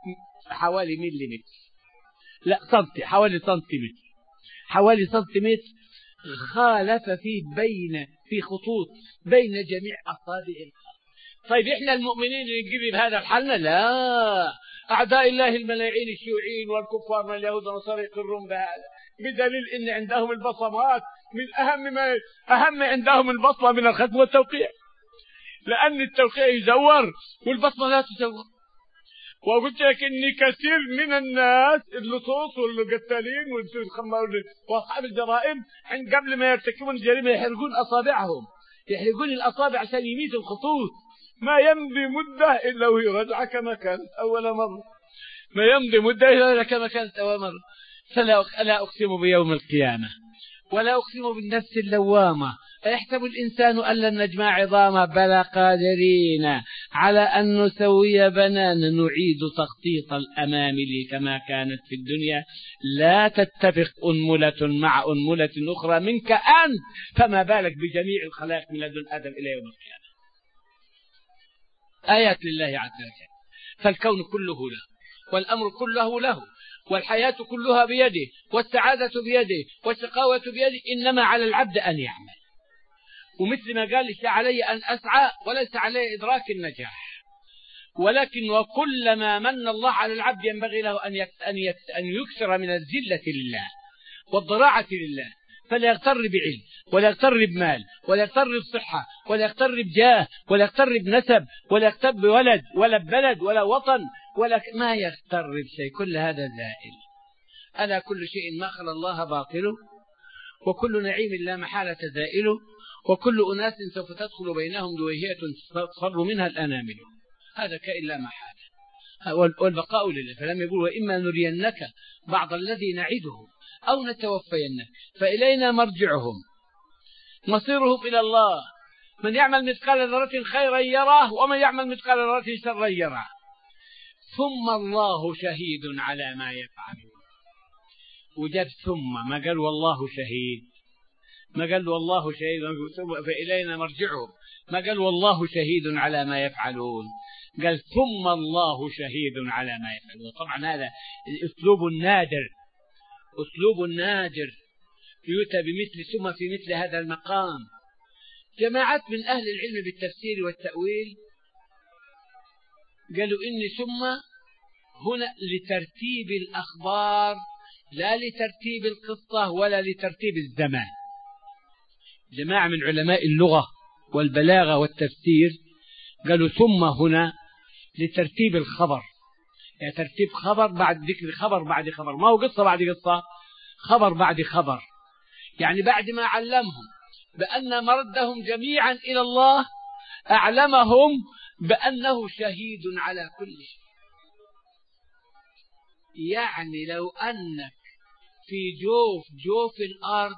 S2: حوالي مليمتر، لا سنتي، حوالي سنتيمتر، حوالي سنتيمتر خالف فيه بين في خطوط بين جميع أصابع. طيب إحنا المؤمنين نجيب بهذا الحل؟ لا، أعداء الله الملاعين الشيوعيين والكفار من اليهود والنصارى يقرون بهذا، بدليل إن عندهم البصمات من أهم ما أهم عندهم البصمة من الختم والتوقيع، لأن التوقيع يزور والبصمة لا تزور. وقلت لك إن كثير من الناس اللصوص والقتالين وأصحاب الجرائم عند قبل ما يرتكبون الجريمة يحرقون أصابعهم، يحرقون الأصابع عشان يميتوا الخطوط. ما يمضي مدة إلا وهي رجعة كما كانت أول مرة، ما يمضي مدة إلا كما كانت أول مرة. فلا أقسم بيوم القيامة ولا أقسم بالنفس اللوامة، أيحسب الإنسان أن لن نجمع عظامه؟ بلى قادرين على أن نسوي بنانا، نعيد تخطيط الأمامل كما كانت في الدنيا، لا تتفق أنملة مع أنملة أخرى منك أنت، فما بالك بجميع الخلائق من لدن آدم إلى يوم القيامة. آيات لله عز وجل. فالكون كله له، والأمر كله له، والحياة كلها بيده، والسعادة بيده، والشقاوة بيده، إنما على العبد أن يعمل. ومثل ما قال ليس علي أن أسعى وليس علي إدراك النجاح، ولكن وكلما من الله على العبد ينبغي له أن أن يكثر من الذلة لله والضراعة لله، فلا يغتر بعلم ولا يغتر بمال ولا يغتر بصحة ولا يغتر بجاه ولا يغتر بنسب ولا يغتر بولد ولا ببلد ولا وطن ولا ما يغتر بشيء، كل هذا زائل. ألا كل شيء ما خلا الله باطل، وكل نعيم لا محالة زائل، وكل أناس سوف تدخل بينهم دويهية تصر منها الأنامل، هذا كائن لا محالة، والبقاء لله. فلم يقول وإما نرينك بعض الذي نعدهم أو نتوفينك فإلينا مرجعهم مصيرهم إلى الله، من يعمل مثقال ذرة خيرا يراه ومن يعمل مثقال ذرة شرا يراه، ثم الله شهيد على ما يفعلون. وجد ثم، ما قال والله شهيد، ما قال والله شهيد فإلينا مرجعهم، ما قال والله شهيد على ما يفعلون، قال ثم الله شهيد على ما يفعلون. طبعا هذا أسلوب نادر، أسلوب نادر يؤتى بمثل ثم في مثل هذا المقام. جماعات من أهل العلم بالتفسير والتأويل قالوا إن ثم هنا لترتيب الأخبار لا لترتيب القصة ولا لترتيب الزمان. جماعة من علماء اللغة والبلاغة والتفسير قالوا ثم هنا لترتيب الخبر، يعني ترتيب خبر بعد ذكر خبر بعد خبر، ما هو قصة بعد قصة، خبر بعد خبر. يعني بعد ما علمهم بأن مردهم جميعا إلى الله أعلمهم بأنه شهيد على كل شيء. يعني لو أنك في جوف جوف الأرض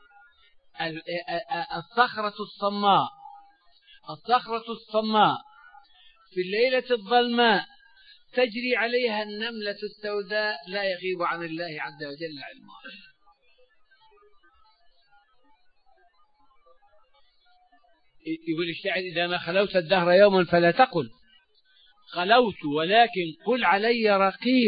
S2: الصخرة الصماء الصخرة الصماء في الليلة الظلماء تجري عليها النملة السوداء لا يغيب عن الله عز وجل علمها. يقول الشاعر إذا ما خلوت الدهر يوما فلا تقل خلوت ولكن قل علي رقيب،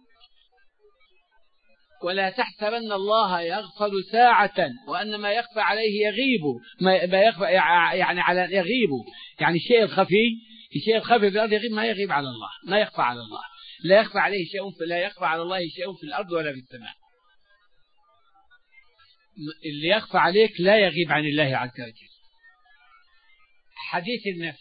S2: ولا تحسبن الله يغفل ساعة وأن ما يخفى عليه يغيب، ما يخفى يعني على يغيب، يعني الشيء الخفي الشيء الخفي في الأرض يغيب، ما يغيب على الله، ما يخفى على الله، لا يخفى عليه شيء في لا يخفى على الله شيء في الأرض ولا في السماء. اللي يخفى عليك لا يغيب عن الله عز وجل. حديث النفس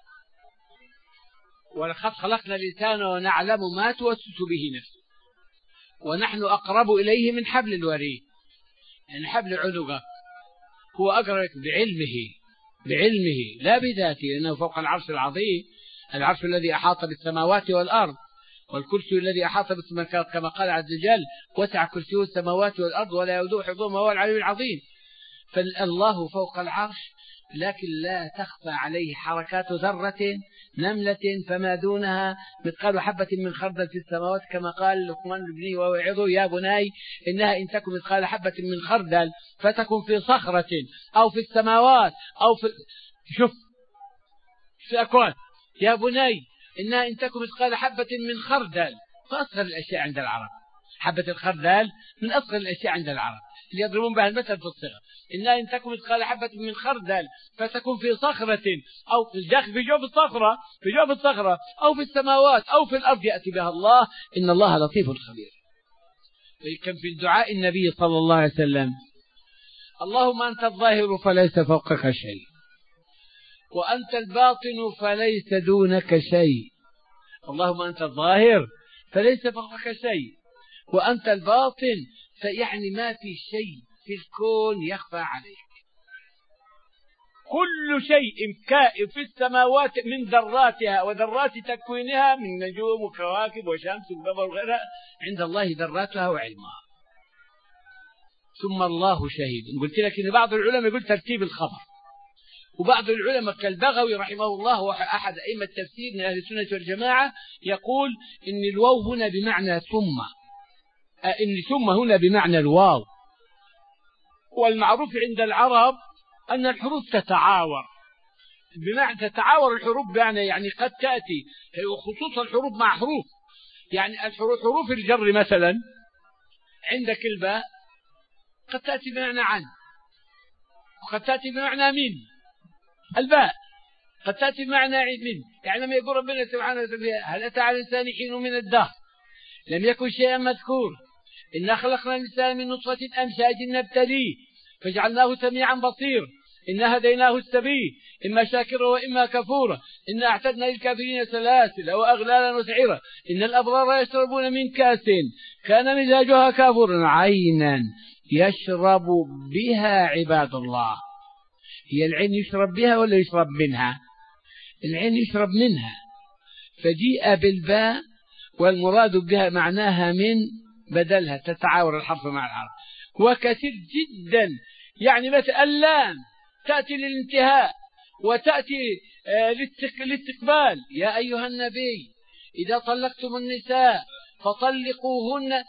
S2: ولقد خلقنا الإنسان ونعلم ما توسوس به نفسه ونحن أقرب إليه من حبل الوريد، يعني حبل عنقك هو أقرب بعلمه بعلمه لا بذاته، لأنه فوق العرش العظيم، العرش الذي أحاط بالسماوات والأرض، والكرسي الذي أحاط بالسماوات كما قال عز وجل وسع كرسيه السماوات والأرض ولا يؤوده حفظهما وهو العلي العظيم. فالله فوق العرش لكن لا تخفى عليه حركات ذرة نملة فما دونها مثقال حبة من خردل في السماوات، كما قال لقمان لابنه وهو يعظه يا بني إنها إن تكن مثقال حبة من خردل فتكن في صخرة أو في السماوات أو في شوف في الأكوان، يا بني إنها إن تكن مثقال حبة من خردل فأصغر الأشياء عند العرب. حبة الخردل من أصغر الأشياء عند العرب اللي يضربون بها المثل في الصغر. إنها إن تكن مثقال حبة من خردل فتكون في صخرة أو في الداخل في جوف الصخرة في جوف الصخرة أو في السماوات أو في الأرض يأتي بها الله، إن الله لطيف خبير. كان في الدعاء النبي صلى الله عليه وسلم: اللهم أنت الظاهر فليس فوقك شيء، وأنت الباطن فليس دونك شيء. اللهم أنت الظاهر فليس فوقك شيء، وأنت الباطن فيعني ما في شيء في الكون يخفى عليك. كل شيء كائن في السماوات من ذراتها وذرات تكوينها من نجوم وكواكب وشمس وقمر وغيرها عند الله ذراتها وعلمها. ثم الله شهيد. قلت لك إن بعض العلماء يقول ترتيب الخبر، وبعض العلماء كالبغوي رحمه الله وأحد أئمة التفسير من أهل السنة والجماعة يقول إن الواو هنا بمعنى ثم، إن ثم هنا بمعنى الواو. والمعروف عند العرب أن الحروف تتعاور، بمعنى تتعاور الحروف بمعنى يعني قد تأتي، وخصوصا الحروف مع حروف، يعني الحروف حروف الجر مثلا عندك الباء قد تأتي بمعنى عن، وقد تأتي بمعنى من. الباء قد تأتي بمعنى من، يعني لما يقول ربنا سبحانه وتعالى: هل أتى على الإنسان حين من الدهر لم يكن شيئا مذكور، إنا خلقنا الإنسان من نطفة أمشاج نبتليه فجعلناه سميعا بصير، إنا هديناه السبيل إما شاكرا وإما كفورا، إنا أعتدنا للكافرين سلاسل وأغلالا وسعيرا، إن الأبرار يشربون من كاس كان مزاجها كافورا عينا يشرب بها عباد الله. هي العين يشرب بها ولا يشرب منها؟ العين يشرب منها، فجيء بالباء والمراد بها معناها من بدلها، تتعاور الحرف مع الحرف. وكثير جدا يعني مثل اللام تأتي للانتهاء وتأتي للاستقبال. يا أيها النبي إذا طلقتم النساء فطلقوهن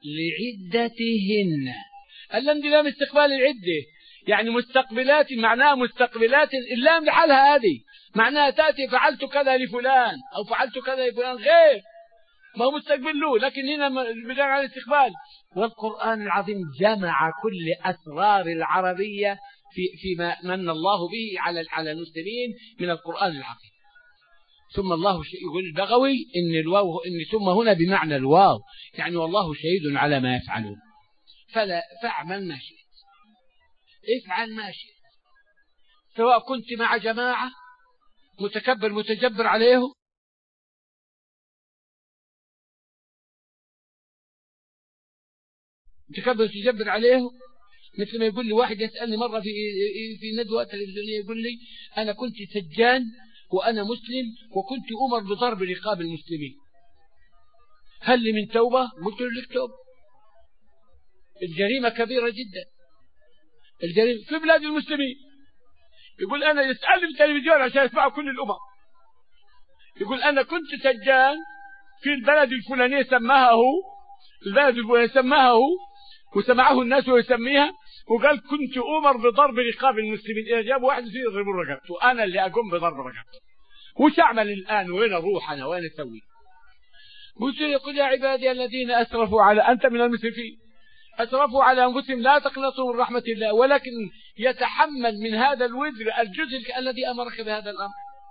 S2: لعدتهن. اللام دي لام استقبال العدة، يعني مستقبلات، معناها مستقبلات. اللام لحالها هذه معناها تأتي فعلت كذا لفلان أو فعلت كذا لفلان، غير ما هو مستقبل له، لكن هنا بدأ على الاستقبال. والقرآن العظيم جمع كل أسرار العربية في فيما من الله به على على المسلمين من القرآن العظيم. ثم الله يقول البغوي إن الواو إن ثم هنا بمعنى الواو، يعني والله شهيد على ما يفعلون. فلا فاعمل ما شئت، افعل ما شئت، سواء كنت مع جماعة متكبر متجبر عليه متكبر متجبر عليه مثل ما يقول لي واحد يسألني مرة في في ندوة تلفزيونية، يقول لي أنا كنت سجان وأنا مسلم وكنت أمر بضرب رقاب المسلمين، هل لي من توبة؟ قلت له لك توبة. الجريمة كبيرة جدا، الجريمة في بلاد المسلمين. يقول أنا يسألني بالتلفزيون عشان يسمعوا كل الأمم، يقول أنا كنت سجان في البلد الفلانية سماها هو، البلد الفلانية سماها هو وسمعه الناس ويسميها، وقال كنت أمر بضرب رقاب المسلمين، إذا جاب واحد فيه يضربوا رقبته، أنا اللي أقوم بضرب رقبته. وش أعمل الآن؟ وين أروح أنا؟ وين أسوي؟ قلت يقول يا عبادي الذين أسرفوا على، أنت من المسرفين، أسرفوا على أنفسهم لا تقنطوا من رحمة الله، ولكن يتحمل من هذا الوزر الجزء الذي أمرك بهذا الأمر.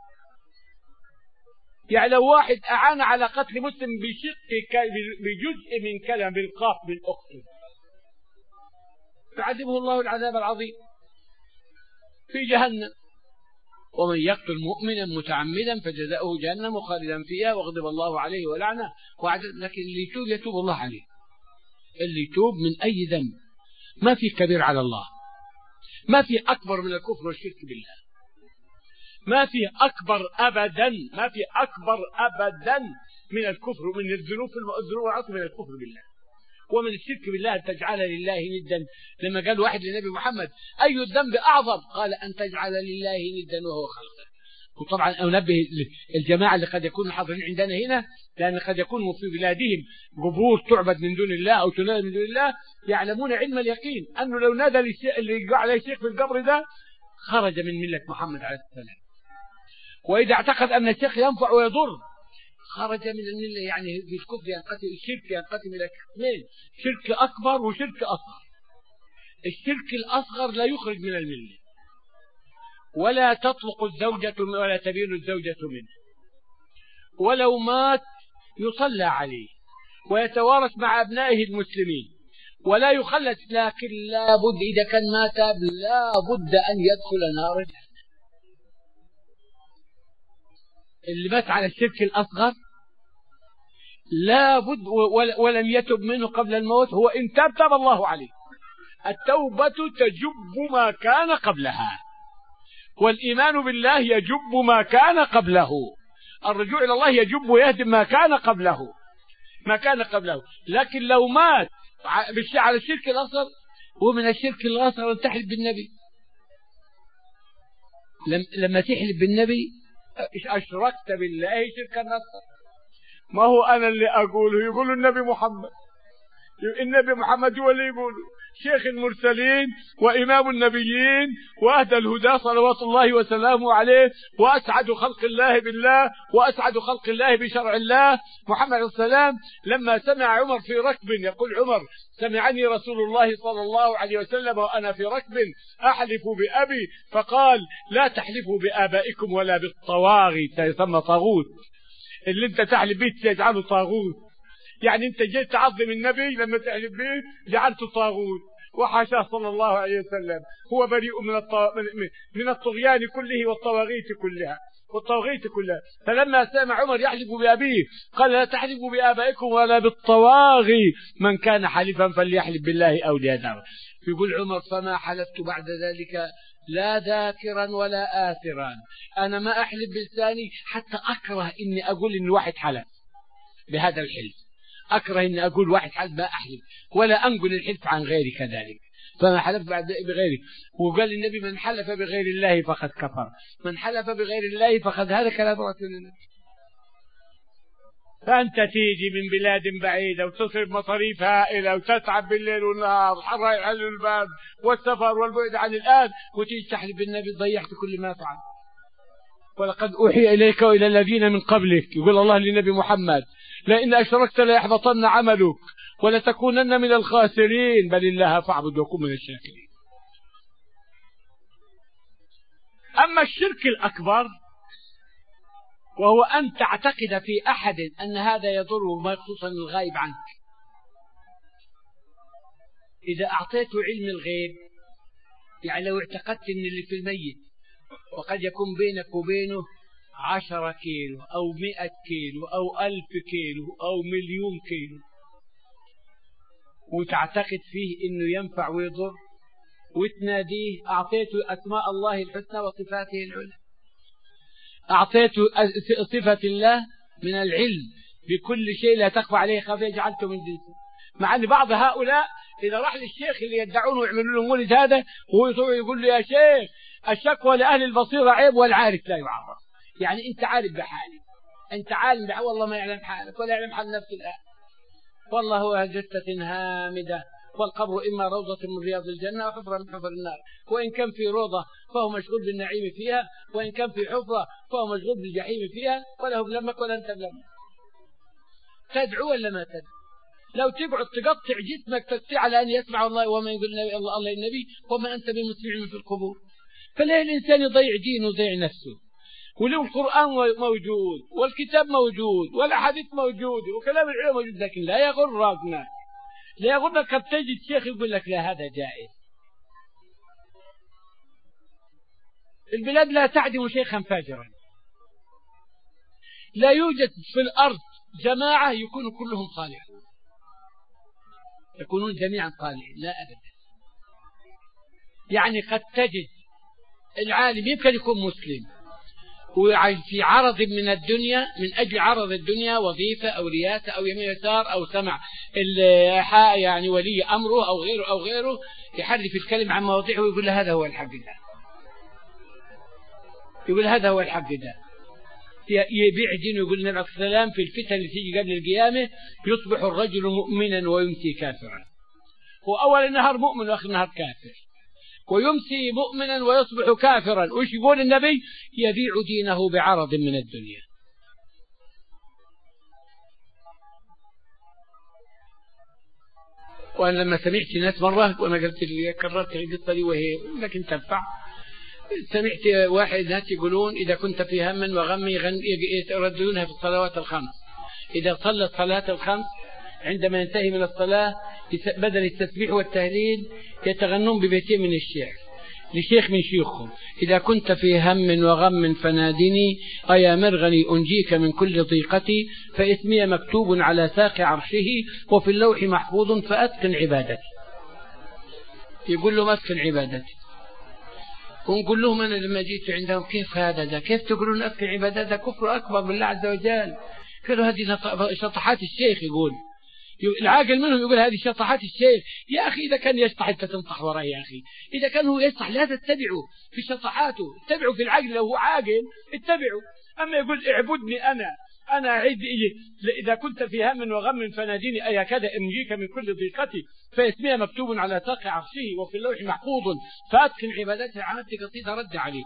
S2: يعني لو واحد أعان على قتل مسلم بشق بجزء من كلام بالقاف بالأخت فعذبه الله العذاب العظيم في جهنم. ومن يقتل مؤمنا متعمدا فجزاؤه جهنم خالدا فيها وغضب الله عليه ولعنه وعد. لكن اللي يتوب يتوب الله عليه، اللي يتوب من أي ذنب. ما في كبير على الله، ما في أكبر من الكفر والشرك بالله، ما في أكبر أبدا، ما في أكبر أبدا من الكفر من الذنوب الذنوب العظيمة من الكفر بالله ومن الشرك بالله أن تجعل لله ندا. لما قال واحد للنبي محمد أي الذنب أعظم؟ قال أن تجعل لله ندا وهو خلقه. وطبعا أنبه الجماعة اللي قد يكونوا حاضرين عندنا هنا، لأن قد يكونوا في بلادهم قبور تعبد من دون الله أو تنادى من دون الله، يعلمون علم اليقين أنه لو نادى اللي يقع عليه شيخ في القبر ده خرج من ملة محمد عليه السلام. وإذا اعتقد أن الشيخ ينفع ويضر خرج من الملة. يعني في الكفر ينقسم، الشرك ينقسم إلى قسمين، شرك أكبر وشرك أصغر. الشرك الأصغر لا يخرج من الملة، ولا تطلق الزوجة ولا تبين الزوجة منه، ولو مات يصلى عليه ويتوارث مع أبنائه المسلمين ولا يخلد، لكن لا بد إذا كان مات لا بد أن يدخل نار جهنم. اللي مات على الشرك الأصغر لا بد ولم يتب منه قبل الموت، هو إن تاب تاب الله عليه. التوبة تجب ما كان قبلها، والإيمان بالله يجب ما كان قبله، الرجوع إلى الله يجب ويهدم ما كان قبله ما كان قبله. لكن لو مات على الشرك الأصغر، ومن الشرك الأصغر أن تحلف بالنبي. لما تحلف بالنبي أشركت بالله شركا أصغر. ما هو أنا اللي أقوله، يقول النبي محمد، النبي محمد هو اللي يقوله، شيخ المرسلين وإمام النبيين وأهدى الهدى صلوات الله وسلامه عليه، وأسعد خلق الله بالله وأسعد خلق الله بشرع الله محمد السلام. لما سمع عمر في ركب، يقول عمر سمعني رسول الله صلى الله عليه وسلم وأنا في ركب أحلف بأبي، فقال لا تحلفوا بآبائكم ولا بالطواغي، يسمى طاغوت، اللي انت تحلف به تجعله طاغوت. يعني انت جيت تعظم النبي لما تحلف به جعلته طاغوت، وحاشاه صلى الله عليه وسلم، هو بريء من الطو... من الطغيان كله والطواغيت كلها والطواغيت كلها. فلما سمع عمر يحلف بأبيه قال لا تحلفوا بآبائكم ولا بالطواغي، من كان حلفا فليحلف بالله أو ليذر. يقول عمر فما حلفت بعد ذلك لا ذاكرا ولا آثرا، أنا ما أحلف بلساني حتى أكره إني أقول إن واحد حلف بهذا الحلف، أكره إني أقول واحد حلف ما أحلف، ولا أنقل الحلف عن غيري كذلك، فما حلف بعد بغيري. وقال النبي من حلف بغير الله فقد كفر، من حلف بغير الله فقد هلك لا بركة لله. فأنت تيجي من بلاد بعيدة وتصرف مصاريف هائلة وتتعب بالليل والنهار، الحر يحل الباب والسفر والبعد عن الآن، وتيجي تحلف بالنبي ضيعت كل ما فعل. ولقد أوحي إليك وإلى الذين من قبلك، يقول الله للنبي محمد لئن أشركت ليحبطن عملك ولتكونن من الخاسرين، بل الله فاعبد وكن من الشاكرين. أما الشرك الأكبر وهو أن تعتقد في أحد أن هذا يضره، خصوصا الغائب عنك. إذا أعطيته علم الغيب، يعني لو اعتقدت أن اللي في الميت وقد يكون بينك وبينه عشرة كيلو أو مئة كيلو أو ألف كيلو أو مليون كيلو، وتعتقد فيه أنه ينفع ويضر، وتناديه، أعطيته أسماء الله الحسنى وصفاته العلى، أعطيته صفة الله من العلم بكل شيء لا تخفى عليه خافية، جعلته من جنسه. مع أن بعض هؤلاء إذا راح للشيخ اللي يدعونه ويعملوا له مولد هذا، وهو يقول له يا شيخ الشكوى لأهل البصيرة عيب والعارف لا يعرف. يعني أنت عارف بحالك، أنت عالم بحالك، والله ما يعلم حالك ولا يعلم حال نفسه الآن. والله هو جثة هامدة، والقبر إما روضة من رياض الجنة وحفرة من حفر النار، وإن كان في روضة فهو مشغول بالنعيم فيها، وإن كان في حفرة فهو مشغول بالجحيم فيها، ولا هو بلمك ولا أنت بلمك. تدعو ولا ما تدعو؟ لو تقعد تقطع جسمك تستطيع على أن يسمع الله وما يقول الله الله النبي وما أنت بمسمع في القبور. فلا الإنسان يضيع دينه ويضيع نفسه، ولو القرآن موجود والكتاب موجود والأحاديث موجود وكلام العلماء موجود، لكن لا يغرنا لا يغرك قد تجد شيخ يقول لك لا هذا جائز. البلاد لا تعدم شيخا فاجرا، لا يوجد في الأرض جماعة يكونوا كلهم صالحون، يكونون جميعا صالحين، لا أبدا. يعني قد تجد العالم يمكن يكون مسلم وفي عرض من الدنيا، من أجل عرض الدنيا وظيفة أو رياسة أو يمين يسار أو سمع يعني ولي أمره أو غيره أو غيره، يحرف الكلم عن مواضيعه ويقول هذا هو الحق ده، يقول هذا هو الحق ده، يبيع دينه. يقول النبي عليه السلام في الفتن اللي تيجي قبل القيامة يصبح الرجل مؤمنا ويمسي كافرا، هو أول النهار مؤمن وآخر النهار كافر، ويمسي مؤمنا ويصبح كافرا. وش يقول النبي؟ يبيع دينه بعرض من الدنيا.
S1: وأنا لما سمعت ناس مرة وأنا قلت لي كررت القصة دي وهي لكن تنفع، سمعت واحد ناس يقولون إذا كنت في هم وغم يرددونها في الصلوات الخمس. إذا صلى الصلاة الخمس عندما ينتهي من الصلاة بدل التسبيح والتهليل يتغنون ببيتين من الشعر لشيخ من شيوخهم: إذا كنت في هم وغم فنادني، أيا مرغني أنجيك من كل ضيقتي، فإسمي مكتوب على ساق عرشه وفي اللوح محفوظ فأتقن عبادتي. يقول له أتقن عبادتي، ونقول لهم أنا لما جيت عندهم كيف هذا ده كيف تقولون أتقن عبادتي؟ ده كفر أكبر بالله عز وجل. قالوا هذه شطحات الشيخ. يقول العاقل منهم يقول هذه شطحات الشيخ. يا أخي إذا كان يشطح أنت تنطح وراه يا أخي، إذا كان هو يشطح لا تتبعوا في شطحاته، اتبعوا في العقل. لو هو عاقل اتبعوا. أما يقول اعبدني أنا أنا أعيد إذا كنت في هم وغم فناديني أيا كذا أنجيك من كل ضيقتي، فاسمي مكتوب على ساق عرشه وفي اللوح محفوظ فأتقن عبادته. عملت قصيدة رد عليه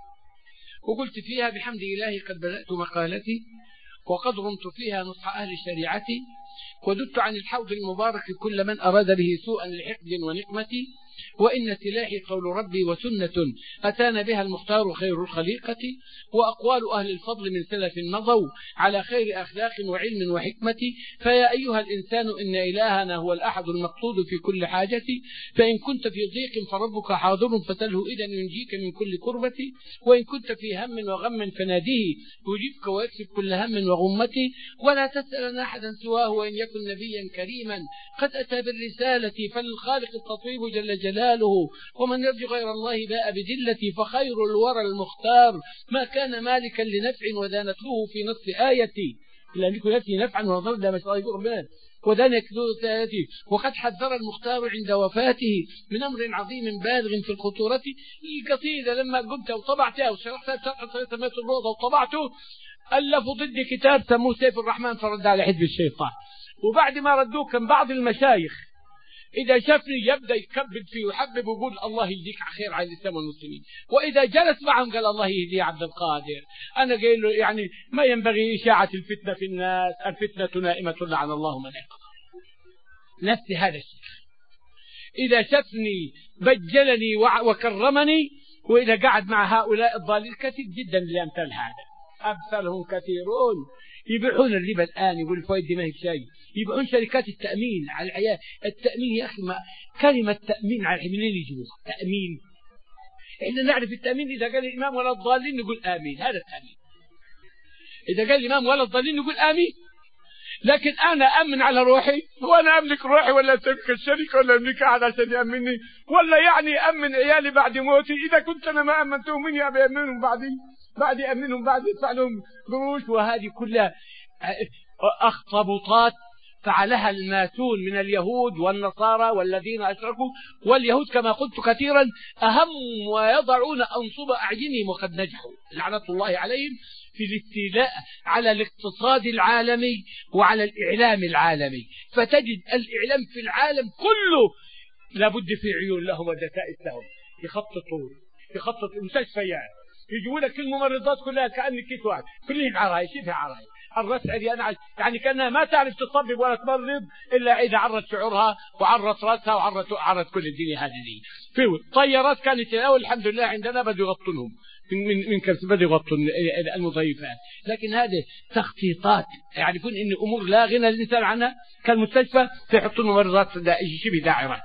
S1: وقلت فيها: بحمد إلهي قد بدأت مقالتي وقد رمت فيها نصح أهل شريعتي، وددت عن الحوض المبارك كل من أراد به سوءا لحقد ونقمتي، وإن سلاحي قول ربي وسنة أتانا بها المختار خير الخليقة، وأقوال أهل الفضل من سلف مضوا على خير أخلاق وعلم وحكمة. فيا أيها الإنسان إن إلهنا هو الأحد المقصود في كل حاجة، فإن كنت في ضيق فربك حاضر فسله إذن ينجيك من كل كربة، وإن كنت في هم وغم فناديه يجيبك ويكسب كل هم وغمة، ولا تسأل أحدا سواه وإن يكن نبيا كريما قد أتى بالرسالة، فللخالق التطويب جل جلاله، ومن يرجو غير الله باء بذلتي، فخير الورى المختار ما كان مالكا لنفع ودانته في نصف آيتي، لأن يكون نفسي نفعا ونظر لا مشاء ربنا ودانك آيتي. وقد حذر المختار عند وفاته من أمر عظيم بالغ في الخطورة. القصيدة لما قمت وطبعتها وشرحتها بشرح طريقة ميت الروضة وطبعته ألفوا ضد كتاب سموه سيف الرحمن فرد على حزب الشيطان. وبعد ما ردوه كان بعض المشايخ إذا شافني يبدأ يكبد فيه ويحبب ويقول الله يهديك خير على الإسلام والمسلمين، وإذا جلس معهم قال الله يهدي عبد القادر. أنا قايل له يعني ما ينبغي إشاعة الفتنة في الناس، الفتنة نائمة لعن الله من أيقظها. نفس هذا الشيخ إذا شافني بجلني وكرمني، وإذا قعد مع هؤلاء الضالين كثير جدا لأمثال هذا، أمثالهم كثيرون يبيعون الربا الآن، يقول الفوائد ما هي شيء، يبيعون شركات التأمين على العيال. التأمين يا أخي ما كلمة تأمين على منين يجوها تأمين؟ إحنا نعرف التأمين إذا قال الإمام ولا الضالين نقول آمين، هذا التأمين. إذا قال الإمام ولا الضالين نقول آمين. لكن أنا أمن على روحي، وأنا أملك روحي ولا أملك الشركة ولا أملك أحد عشان يأمني، ولا يعني أمن عيالي بعد موتي؟ إذا كنت أنا ما أمنتهم من أبي أمنهم بعدي بعد أمنهم بعد يدفع لهم قروش. وهذه كلها أخطبطات فعلها الماسون من اليهود والنصارى والذين أشركوا. واليهود كما قلت كثيرا أهم ويضعون أنصب أعينهم وقد نجحوا لعنة الله عليهم في الاستيلاء على الاقتصاد العالمي وعلى الإعلام العالمي. فتجد الإعلام في العالم كله لابد في عيون لهم ودسائس لهم، يخططون يخطط المستشفيات، يجيبوا لك الممرضات كلها كأن كيس واحد كلهم عرايس شبه عرايس. الرأس عريانة يعني كأنها ما تعرف تطبب ولا تمرض إلا إذا عرت شعورها وعرت رأسها وعرت عرت كل الدنيا هذه. في طيارات كانت الأول الحمد لله عندنا بدوا يغطونهم من من من كرس بدوا يغطون المضيفات، لكن هذه تخطيطات يعرفون إن أمور لا غنى للإنسان عنها. كالمستشفى يحطون ممرضات شبه داعرة.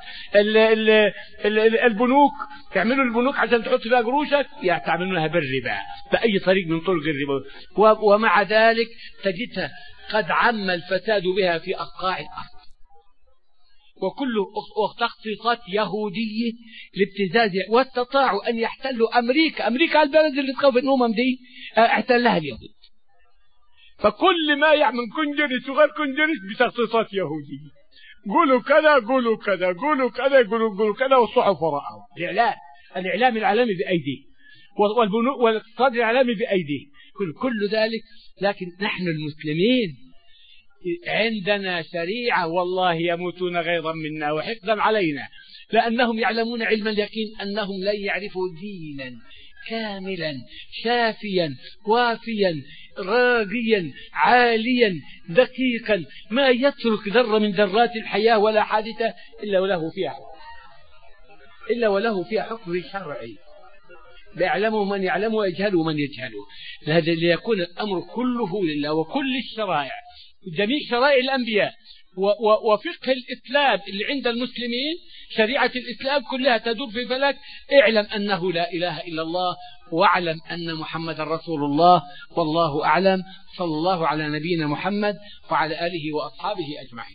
S1: البنوك تعملوا البنوك عشان تحط فيها قروشك يعملونها بالربا بأي طريق من طرق الربا. ومع ذلك تجدها قد عم الفساد بها في أقطاع الأرض، وكله تخطيطات يهودية لابتزاز. واستطاعوا أن يحتلوا أمريكا. أمريكا البلد اللي تخوف الأمم دي احتلها اليهود. فكل ما يعمل كنجرس وغير كنجرس بتخطيطات يهودية. قولوا كذا قولوا كذا قولوا كذا قولوا قولوا كذا والصحف وراءهم. الإعلام الإعلام العالمي بأيديه والبنوك والاقتصاد العالمي بأيديه كل كل ذلك. لكن نحن المسلمين عندنا شريعة والله يموتون غيظا منا وحقدا علينا، لأنهم يعلمون علم اليقين أنهم لن يعرفوا دينا
S2: كاملا شافيا وافيا راقيا عاليا دقيقا، ما يترك ذرة من ذرات الحياة ولا حادثة إلا وله فيها حكم، إلا وله فيها حكم شرعي، يعلمه من يعلمه ويجهله من يجهله. لهذا ليكون الأمر كله لله، وكل الشرائع جميع شرائع الأنبياء وفقه الإسلام اللي عند المسلمين، شريعة الإسلام كلها تدور في فلك اعلم أنه لا إله إلا الله، واعلم أن محمد رسول الله، والله أعلم. صلى الله على نبينا محمد وعلى آله وأصحابه أجمعين.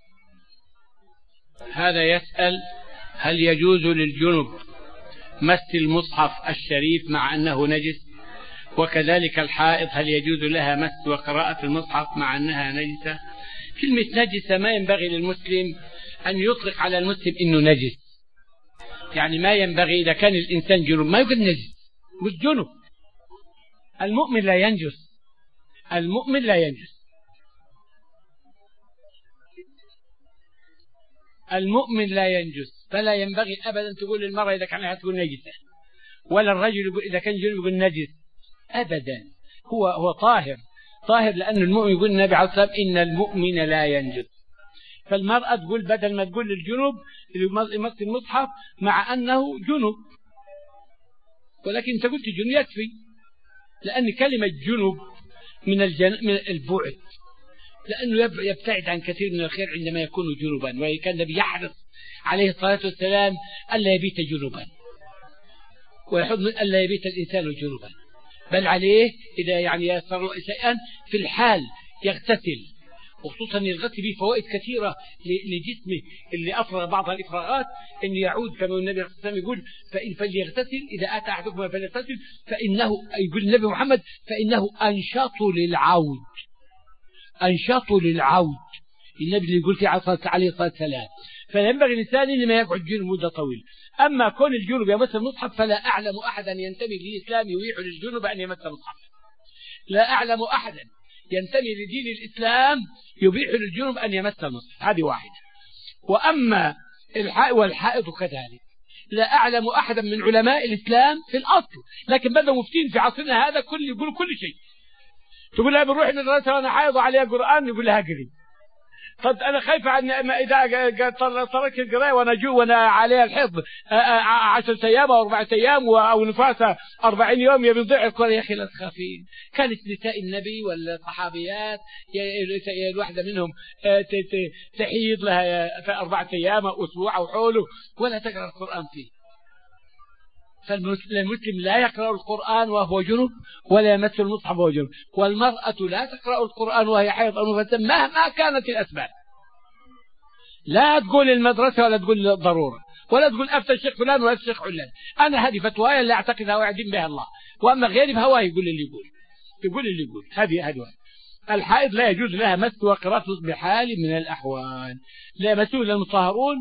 S2: هذا يسأل: هل يجوز للجنب مس المصحف الشريف مع أنه نجس؟ وكذلك الحائض هل يجوز لها مس وقراءة المصحف مع أنها نجسة؟ كلمة نجسة ما ينبغي للمسلم أن يطلق على المسلم إنه نجس، يعني ما ينبغي إذا كان الإنسان جنب ما يقول نجس، مش جنب. المؤمن لا ينجس، المؤمن لا ينجس، المؤمن لا ينجس، فلا ينبغي أبدا تقول للمرأة إذا كان تقول نجسة، ولا الرجل يقول إذا كان جنب يقول نجس أبدا. هو هو طاهر طاهر، لأن المؤمن يقول النبي عليه الصلاة والسلام: إن المؤمن لا ينجس. فالمرأة تقول بدل ما تقول للجنوب يمس المصحف مع أنه جنوب، ولكن أنت قلت جنوب يكفي، لأن كلمة جنوب من, الجن... من البعد، لأنه يبتعد عن كثير من الخير عندما يكون جنوبا، وكان النبي يحرص عليه الصلاة والسلام ألا يبيت جنوبا، ويحض ألا يبيت الإنسان جنوبا، بل عليه إذا يعني يصير شيئا في الحال يغتسل، وخصوصا يغتسل به فوائد كثيرة لجسمه اللي أفرغ بعض الإفراغات، أن يعود كما النبي صلى الله عليه وسلم يقول: فإن فليغتسل إذا أتى أحدكم فليغتسل فإنه، يقول النبي محمد: فإنه أنشط للعود، أنشط للعود. النبي اللي يقول عليه الصلاة والسلام. فينبغي الإنسان إن ما يقعد جنب مدة طويلة. أما كون الجنب يمس المصحف فلا أعلم أحدا ينتمي للإسلام يبيح للجنب أن يمس المصحف، لا أعلم أحدا ينتمي لدين الإسلام يبيح للجنب أن يمس المصحف، هذه واحدة. وأما الحائض والحائض كذلك لا أعلم أحدا من علماء الإسلام في الأصل، لكن بدأوا مفتين في عصرنا هذا كل يقولوا كل شيء. تقول لها بنروح المدرسة وأنا حائض عليها قرآن، يقول لها قري. طب أنا خايفة عن إذا تركت القراءة وأنا جو وأنا عليها الحفظ عشرة أيام أو أربعة أيام أو نفاسة أربعين يوم يبي يضيع القرآن. يا أخي لا تخافين، كانت نساء النبي والصحابيات الواحدة منهم تحيض لها في أربعة أيام أو أسبوع أو حوله ولا تقرأ القرآن فيه. فالمسلم لا يقرأ القرآن وهو جنب ولا يمس المصحف وهو جنب، والمرأة لا تقرأ القرآن وهي حيض أو نفاسة مهما كانت الأسباب. لا تقول المدرسة ولا تقول الضرورة ولا تقول أفتى الشيخ فلان ولا الشيخ علان، أنا هذه فتوايا اللي أعتقدها ويعدين بها الله، وأما غيري بهواه يقول اللي يقول يقول اللي يقول هذه هذه. الحائض لا يجوز لها مس وقراءة بحال من الأحوال، لا يمسوه إلا المطهرون.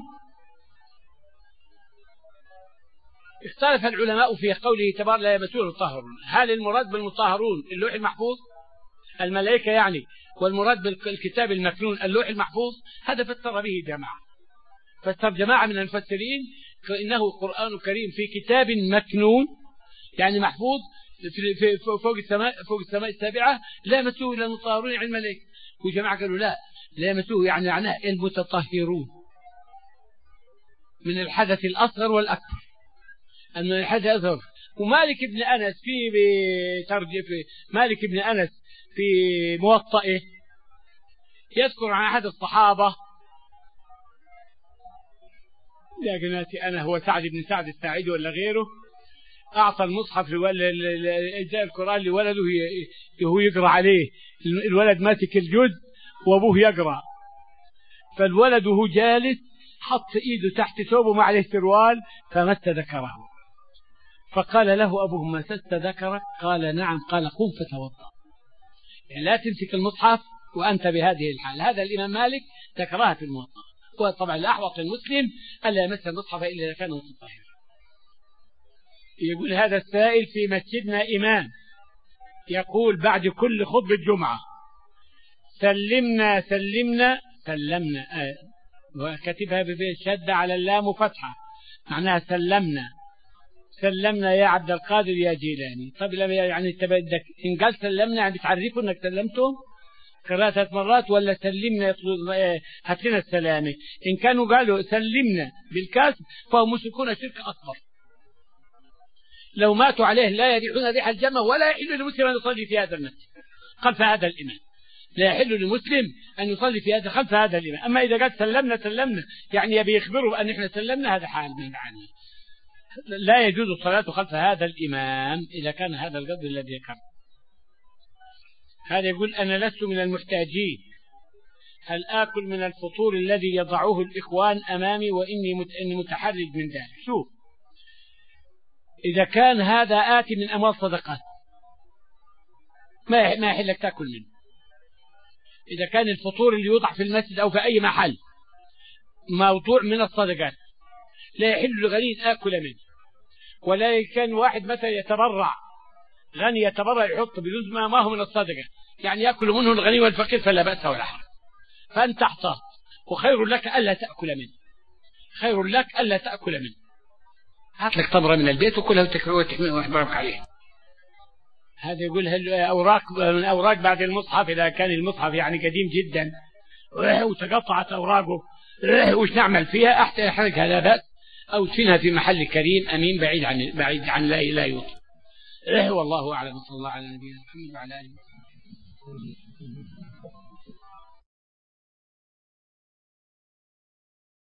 S2: اختلف العلماء في قوله تبارك لا يمسون المطهرون، هل المراد بالمطهرون اللوح المحفوظ الملائكة يعني، والمراد بالكتاب المكنون اللوح المحفوظ؟ هذا فسر به جماعة، فسر جماعة من المفسرين فإنه قرآن كريم في كتاب مكنون يعني محفوظ في في فوق السماء فوق السماء السابعة، لا يمسوه إلا المطهرون يعني الملائكة. وجماعة قالوا لا لا يمسوه يعني معناه المتطهرون من الحدث الأصغر والأكبر، أن الحدث الأصغر. ومالك بن أنس في ترجمة مالك بن أنس في موطئه يذكر عن أحد الصحابة، لكناتي أنا هو سعد بن سعد الساعدي ولا غيره، أعطى المصحف لأجزاء القرآن لولده هو يقرأ عليه، الولد ماسك الجزء وأبوه يقرأ، فالولد وهو جالس حط إيده تحت ثوبه مع عليه سروال فمس ذكره، فقال له أبوه: مسست ذكرك؟ قال نعم. قال قم فتوضأ. يعني لا تمسك المصحف وأنت بهذه الحال. هذا الإمام مالك ذكرها في الموطأ. وطبعا الأحوط للمسلم ألا يمس المصحف إلا إذا كان متطهرا. يقول هذا السائل: في مسجدنا إمام يقول بعد كل خطبة جمعة سلمنا سلمنا سلمنا آه. وكتبها بشدة على اللام وفتحة، معناها سلمنا سلمنا يا عبد القادر يا جيلاني. طب يعني انت بدك إن قال سلمنا يعني بتعرفوا إنك سلمتم ثلاثة مرات، ولا سلمنا هات لنا السلامة؟ إن كانوا قالوا سلمنا بالكسر فهم مشركون شرك أكبر، لو ماتوا عليه لا يريحون ريح الجنة، ولا يحل لمسلم أن يصلي في هذا المسجد خلف هذا الإمام، لا يحل لمسلم أن يصلي في هذا خلف هذا الإمام. أما إذا قال سلمنا سلمنا يعني يبي يخبروا أن إحنا سلمنا، هذا حال من عنه، لا يجوز الصلاة خلف هذا الإمام إذا كان هذا القدر الذي ذكر. هذا يقول أنا لست من المحتاجين، هل آكل من الفطور الذي يضعه الإخوان أمامي وإني متحرج من ذلك؟ شوف، إذا كان هذا آتي من أموال صدقات ما ما يحلك تأكل منه. إذا كان الفطور اللي يوضع في المسجد أو في أي محل موضوع من الصدقات لا يحل لغني آكل منه، ولا كان واحد مثلا يتبرع، غني يتبرع يحط بلزمة ما هو من الصدقة يعني يأكل منه الغني والفقير فلا بأس ولا حرج، فأنت احتاط، وخير لك ألا تأكل منه، خير لك ألا تأكل منه. هات لك تمرة من البيت وكلها وتحمل ويحبرك عليها. هذا يقول هل أوراق من أوراق بعد المصحف، إذا كان المصحف يعني قديم جدا وتقطعت أوراقه وش نعمل فيها؟ أحتى أحرقها لا بأس، أو تفينها في محل كريم أمين بعيد عن بعيد عن لا لا يوطي. والله أعلم. صلى الله على نبينا محمد وعلى آله وصحبه.